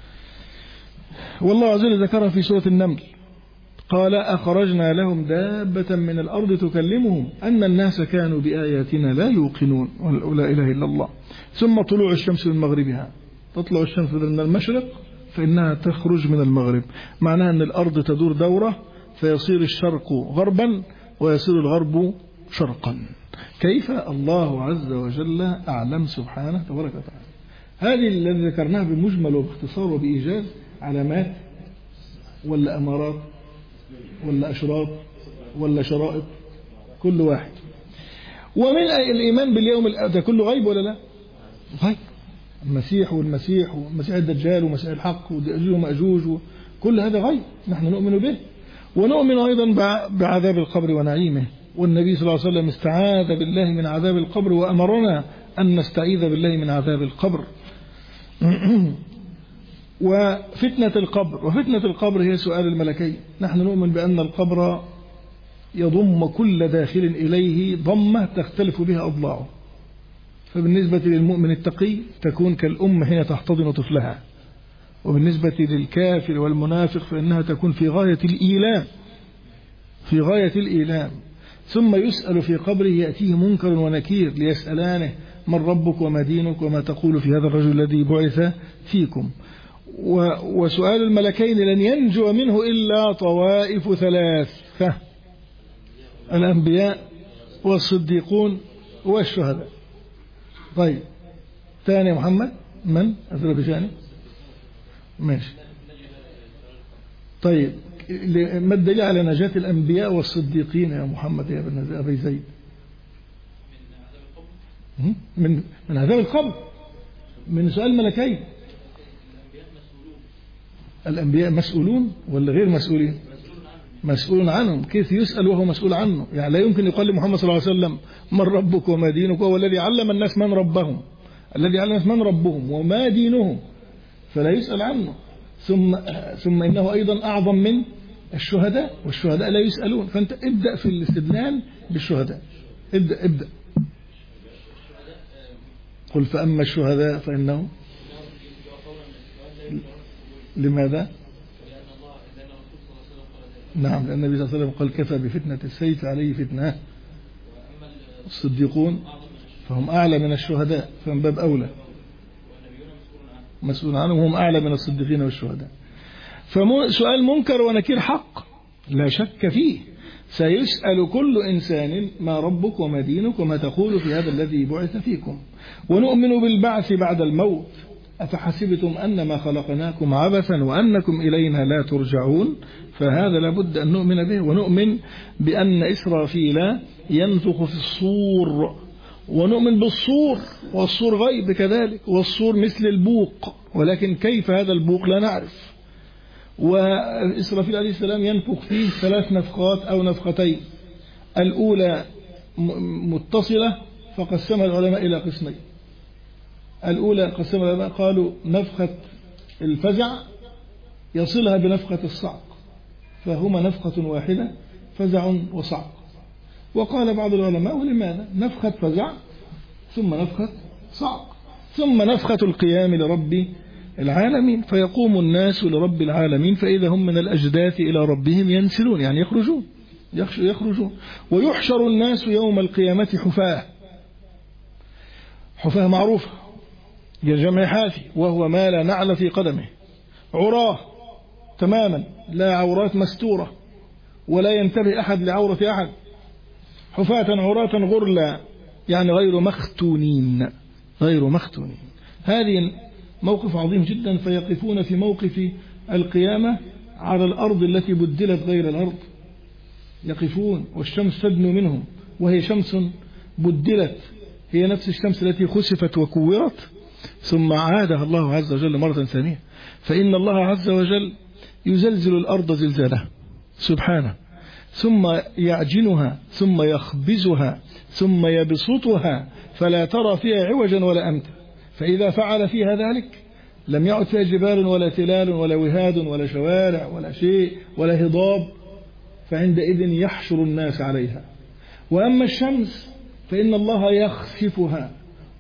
والله عز وجل ذكرها في سورة النمل، قال أخرجنا لهم دابة من الأرض تكلمهم أن الناس كانوا بآياتنا لا يوقنون ولا إله إلا الله. ثم طلوع الشمس من مغربها، تطلع الشمس من المشرق فإنها تخرج من المغرب، معناها أن الأرض تدور دورة فيصير الشرق غربا ويصير الغرب شرقا. كيف؟ الله عز وجل أعلم سبحانه تبارك وتعالى. هذه الذي ذكرناها بمجمل وباختصار وبإيجاز علامات ولا أمارات ولا أشراط ولا شرائط، كل واحد. ومن الإيمان باليوم ده كله غيب ولا لا؟ غيب. المسيح والمسيح والمسيح الدجال ومسيح الحق ويأجوج ومأجوج كل هذا غيب نحن نؤمن به. ونؤمن أيضا بعذاب القبر ونعيمه، والنبي صلى الله عليه وسلم استعاذ بالله من عذاب القبر وأمرنا أن نستعيذ بالله من عذاب القبر. وفتنة القبر، وفتنة القبر هي سؤال الملكين. نحن نؤمن بأن القبر يضم كل داخل إليه ضمة تختلف بها أضلاعه، فبالنسبة للمؤمن التقي تكون كالأم حين تحتضن طفلها، وبالنسبة للكافر والمنافق فإنها تكون في غاية الإيلام في غاية الإيلام. ثم يسأل في قبره يأتيه منكر ونكير ليسألانه من ربك وما دينك وما تقول في هذا الرجل الذي بعث فيكم. وسؤال الملكين لن ينجو منه إلا طوائف ثلاثة: الأنبياء والصديقون والشهداء. طيب ثاني محمد من أذربيجاني ماشي. طيب ما الدليل على نجاة الأنبياء والصديقين يا محمد يا ابن أبي زيد؟ من من عذاب القبر، من سؤال ملكين. الأنبياء مسؤولون ولا غير مسؤولين؟ مسؤول عنهم. كيف يسأل وهو مسؤول عنه؟ يعني لا يمكن يقال لمحمد صلى الله عليه وسلم من ربك وما دينك، وهو الذي علم الناس من ربهم، الذي علم الناس من ربهم وما دينهم، فلا يسأل عنه. ثم ثم إنه أيضا أعظم من الشهداء، والشهداء لا يسألون. فأنت ابدأ في الاستدلال بالشهداء، ابدأ ابدأ قل فأما الشهداء فإنهم لماذا؟ نعم، لأن النبي صلى الله عليه وسلم قال كفى بفتنة السيف عليه فتنة. الصديقون فهم أعلى من الشهداء، فمن باب أولى مسؤول عنهم، هم أعلى من الصديقين والشهداء. فسؤال منكر ونكير حق لا شك فيه. سيسأل كل إنسان ما ربك وما دينك وما تقول في هذا الذي بعث فيكم. ونؤمن بالبعث بعد الموت. أفحسبتم أنما خلقناكم عبثا وأنكم إلينا لا ترجعون. فهذا لابد أن نؤمن به. ونؤمن بأن إسرافيل ينفخ في الصور، ونؤمن بالصور، والصور غيب كذلك، والصور مثل البوق، ولكن كيف هذا البوق لا نعرف. وإسرافيل عليه السلام ينفخ فيه ثلاث نفخات أو نفختين، الأولى متصلة فقسمها العلماء إلى قسمين. الأولى قسمها العلماء قالوا نفخة الفزع يصلها بنفخة الصعق، فهما نفخة واحدة فزع وصعق. وقال بعض العلماء ولماذا نفخة فزع ثم نفخة صعق ثم نفخة القيام لرب العالمين، فيقوم الناس لرب العالمين فإذا هم من الأجداث إلى ربهم ينسلون، يعني يخرجون يخرجون ويحشر الناس يوم القيامة حفاة. حفاة معروفة جمع حافي، وهو ما لا نعل في قدمه، عراه تماما لا عورات مستورة ولا ينتبه أحد لعورة أحد، حفاة عراة غرلا يعني غير مختونين غير مختونين. هذه موقف عظيم جدا، فيقفون في موقف القيامة على الأرض التي بدلت غير الأرض، يقفون والشمس تدنو منهم وهي شمس بدلت، هي نفس الشمس التي خسفت وكورت ثم عادها الله عز وجل مرة ثانية. فإن الله عز وجل يزلزل الأرض زلزالها سبحانه، ثم يعجنها ثم يخبزها ثم يبسطها فلا ترى فيها عوجا ولا أمتا، فإذا فعل فيها ذلك لم يعد فيها جبال ولا تلال ولا وهاد ولا شوارع ولا شيء ولا هضاب، فعندئذ يحشر الناس عليها. وأما الشمس فإن الله يخسفها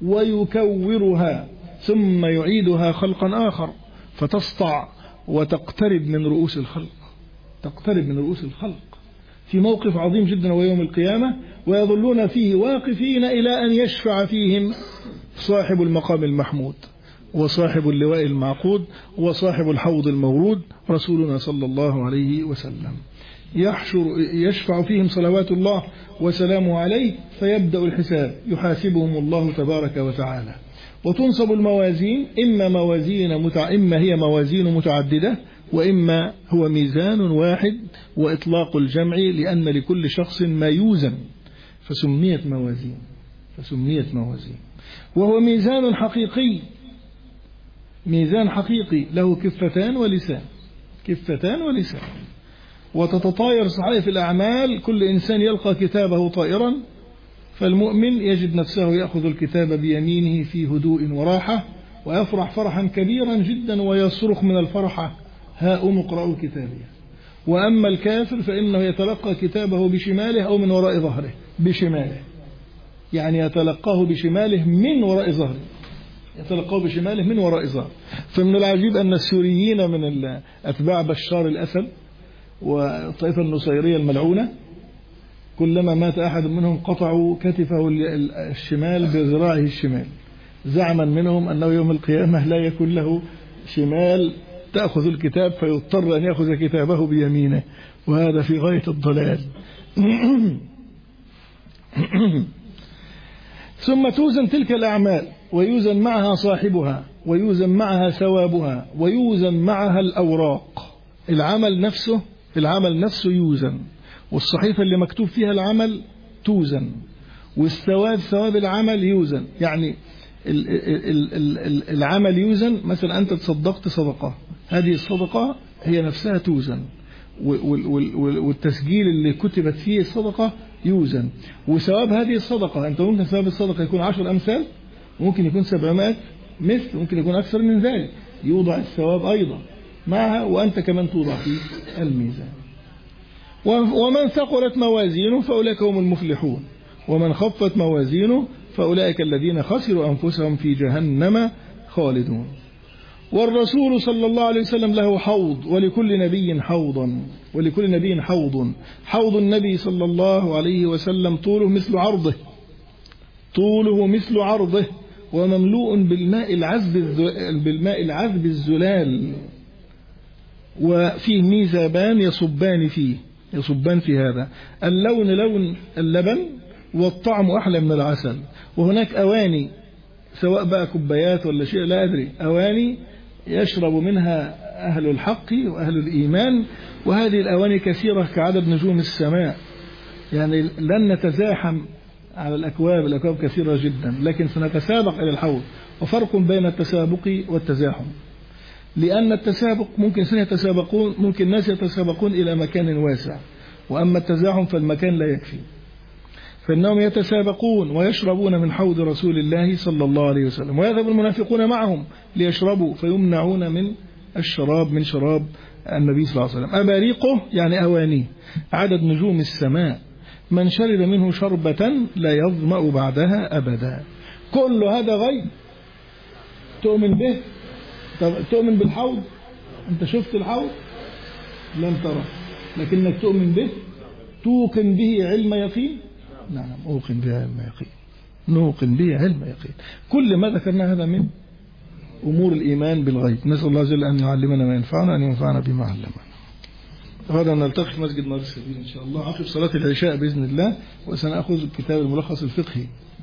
ويكورها ثم يعيدها خلقا آخر فتسطع وتقترب من رؤوس الخلق تقترب من رؤوس الخلق في موقف عظيم جدا ويوم القيامة، ويظلون فيه واقفين إلى أن يشفع فيهم صاحب المقام المحمود وصاحب اللواء المعقود وصاحب الحوض المورود رسولنا صلى الله عليه وسلم. يحشر يشفع فيهم صلوات الله وسلامه عليه، فيبدأ الحساب يحاسبهم الله تبارك وتعالى، وتنصب الموازين، إما موازين متع... إما هي موازين متعددة وإما هو ميزان واحد، وإطلاق الجمع لأن لكل شخص ما يوزن فسميت موازين فسميت موازين وهو ميزان حقيقي ميزان حقيقي له كفتان ولسان كفتان ولسان وتتطاير صحائف الأعمال، كل إنسان يلقى كتابه طائرا، فالمؤمن يجد نفسه يأخذ الكتاب بيمينه في هدوء وراحة ويفرح فرحا كبيرا جدا ويصرخ من الفرحة هاؤم اقرأوا كتابي. وأما الكافر فإنه يتلقى كتابه بشماله أو من وراء ظهره، بشماله يعني يتلقاه بشماله من وراء ظهره يتلقاه بشماله من وراء ظهره. فمن العجيب أن السوريين من أتباع بشار الأسد والطائفة النصيرية الملعونة كلما مات أحد منهم قطعوا كتفه الشمال بذراعه الشمال، زعما منهم أنه يوم القيامة لا يكون له شمال تأخذ الكتاب فيضطر أن يأخذ كتابه بيمينه، وهذا في غاية الضلال. ثم توزن تلك الأعمال ويوزن معها صاحبها ويوزن معها ثوابها ويوزن معها الأوراق. العمل نفسه العمل نفسه يوزن، والصحيفة اللي مكتوب فيها العمل توزن، والثواب ثواب العمل يوزن. يعني ال ال ال ال العمل يوزن، مثلا أنت تصدقت صدقة، هذه الصدقة هي نفسها توزن، والتسجيل اللي كتبت فيه الصدقة يوزن، وثواب هذه الصدقة أنت ممكن ثواب الصدقة يكون عشر أمثال، ممكن يكون سبعمائة مثل، ممكن يكون أكثر من ذلك، يوضع الثواب أيضا معها وأنت كمان توضع في الميزان. ومن ثقلت موازينه فأولئك هم المفلحون، ومن خفت موازينه فأولئك الذين خسروا أنفسهم في جهنم خالدون. والرسول صلى الله عليه وسلم له حوض، ولكل نبي حوضا ولكل نبي حوض. حوض النبي صلى الله عليه وسلم طوله مثل عرضه طوله مثل عرضه ومملوء بالماء العذب بالماء العذب الزلال، وفيه ميزابان يصبان فيه يصبان في هذا، اللون لون اللبن والطعم أحلى من العسل. وهناك أواني، سواء بقى كوبايات ولا شيء لا أدري، أواني يشرب منها أهل الحق وأهل الإيمان، وهذه الأواني كثيرة كعدد نجوم السماء، يعني لن نتزاحم على الأكواب، الأكواب كثيرة جدا، لكن سنتسابق إلى الحوض، وفرق بين التسابق والتزاحم. لأن التسابق ممكن سنة يتسابقون، ممكن الناس يتسابقون إلى مكان واسع، وأما التزاحم فالمكان لا يكفي، فإنهم يتسابقون ويشربون من حوض رسول الله صلى الله عليه وسلم، ويذهب المنافقون معهم ليشربوا فيمنعون من الشراب من شراب النبي صلى الله عليه وسلم. أباريقه يعني أوانيه، عدد نجوم السماء، من شرب منه شربة لا يظمأ بعدها أبدا. كل هذا غيب تؤمن به؟ تؤمن بالحوض؟ أنت شفت الحوض؟ لم ترى، لكنك تؤمن به، توقن به علم يقين. نعم أوقن به علم يقين، نوقن به علم يقين. كل ما ذكرنا هذا من أمور الإيمان بالغيب. نسأل الله جل أن يعلمنا ما ينفعنا، أن ينفعنا بما علمنا. غدا نلتقي في مسجد نار السبيل إن شاء الله عقب صلاة العشاء بإذن الله، وسنأخذ الكتاب الملخص الفقهي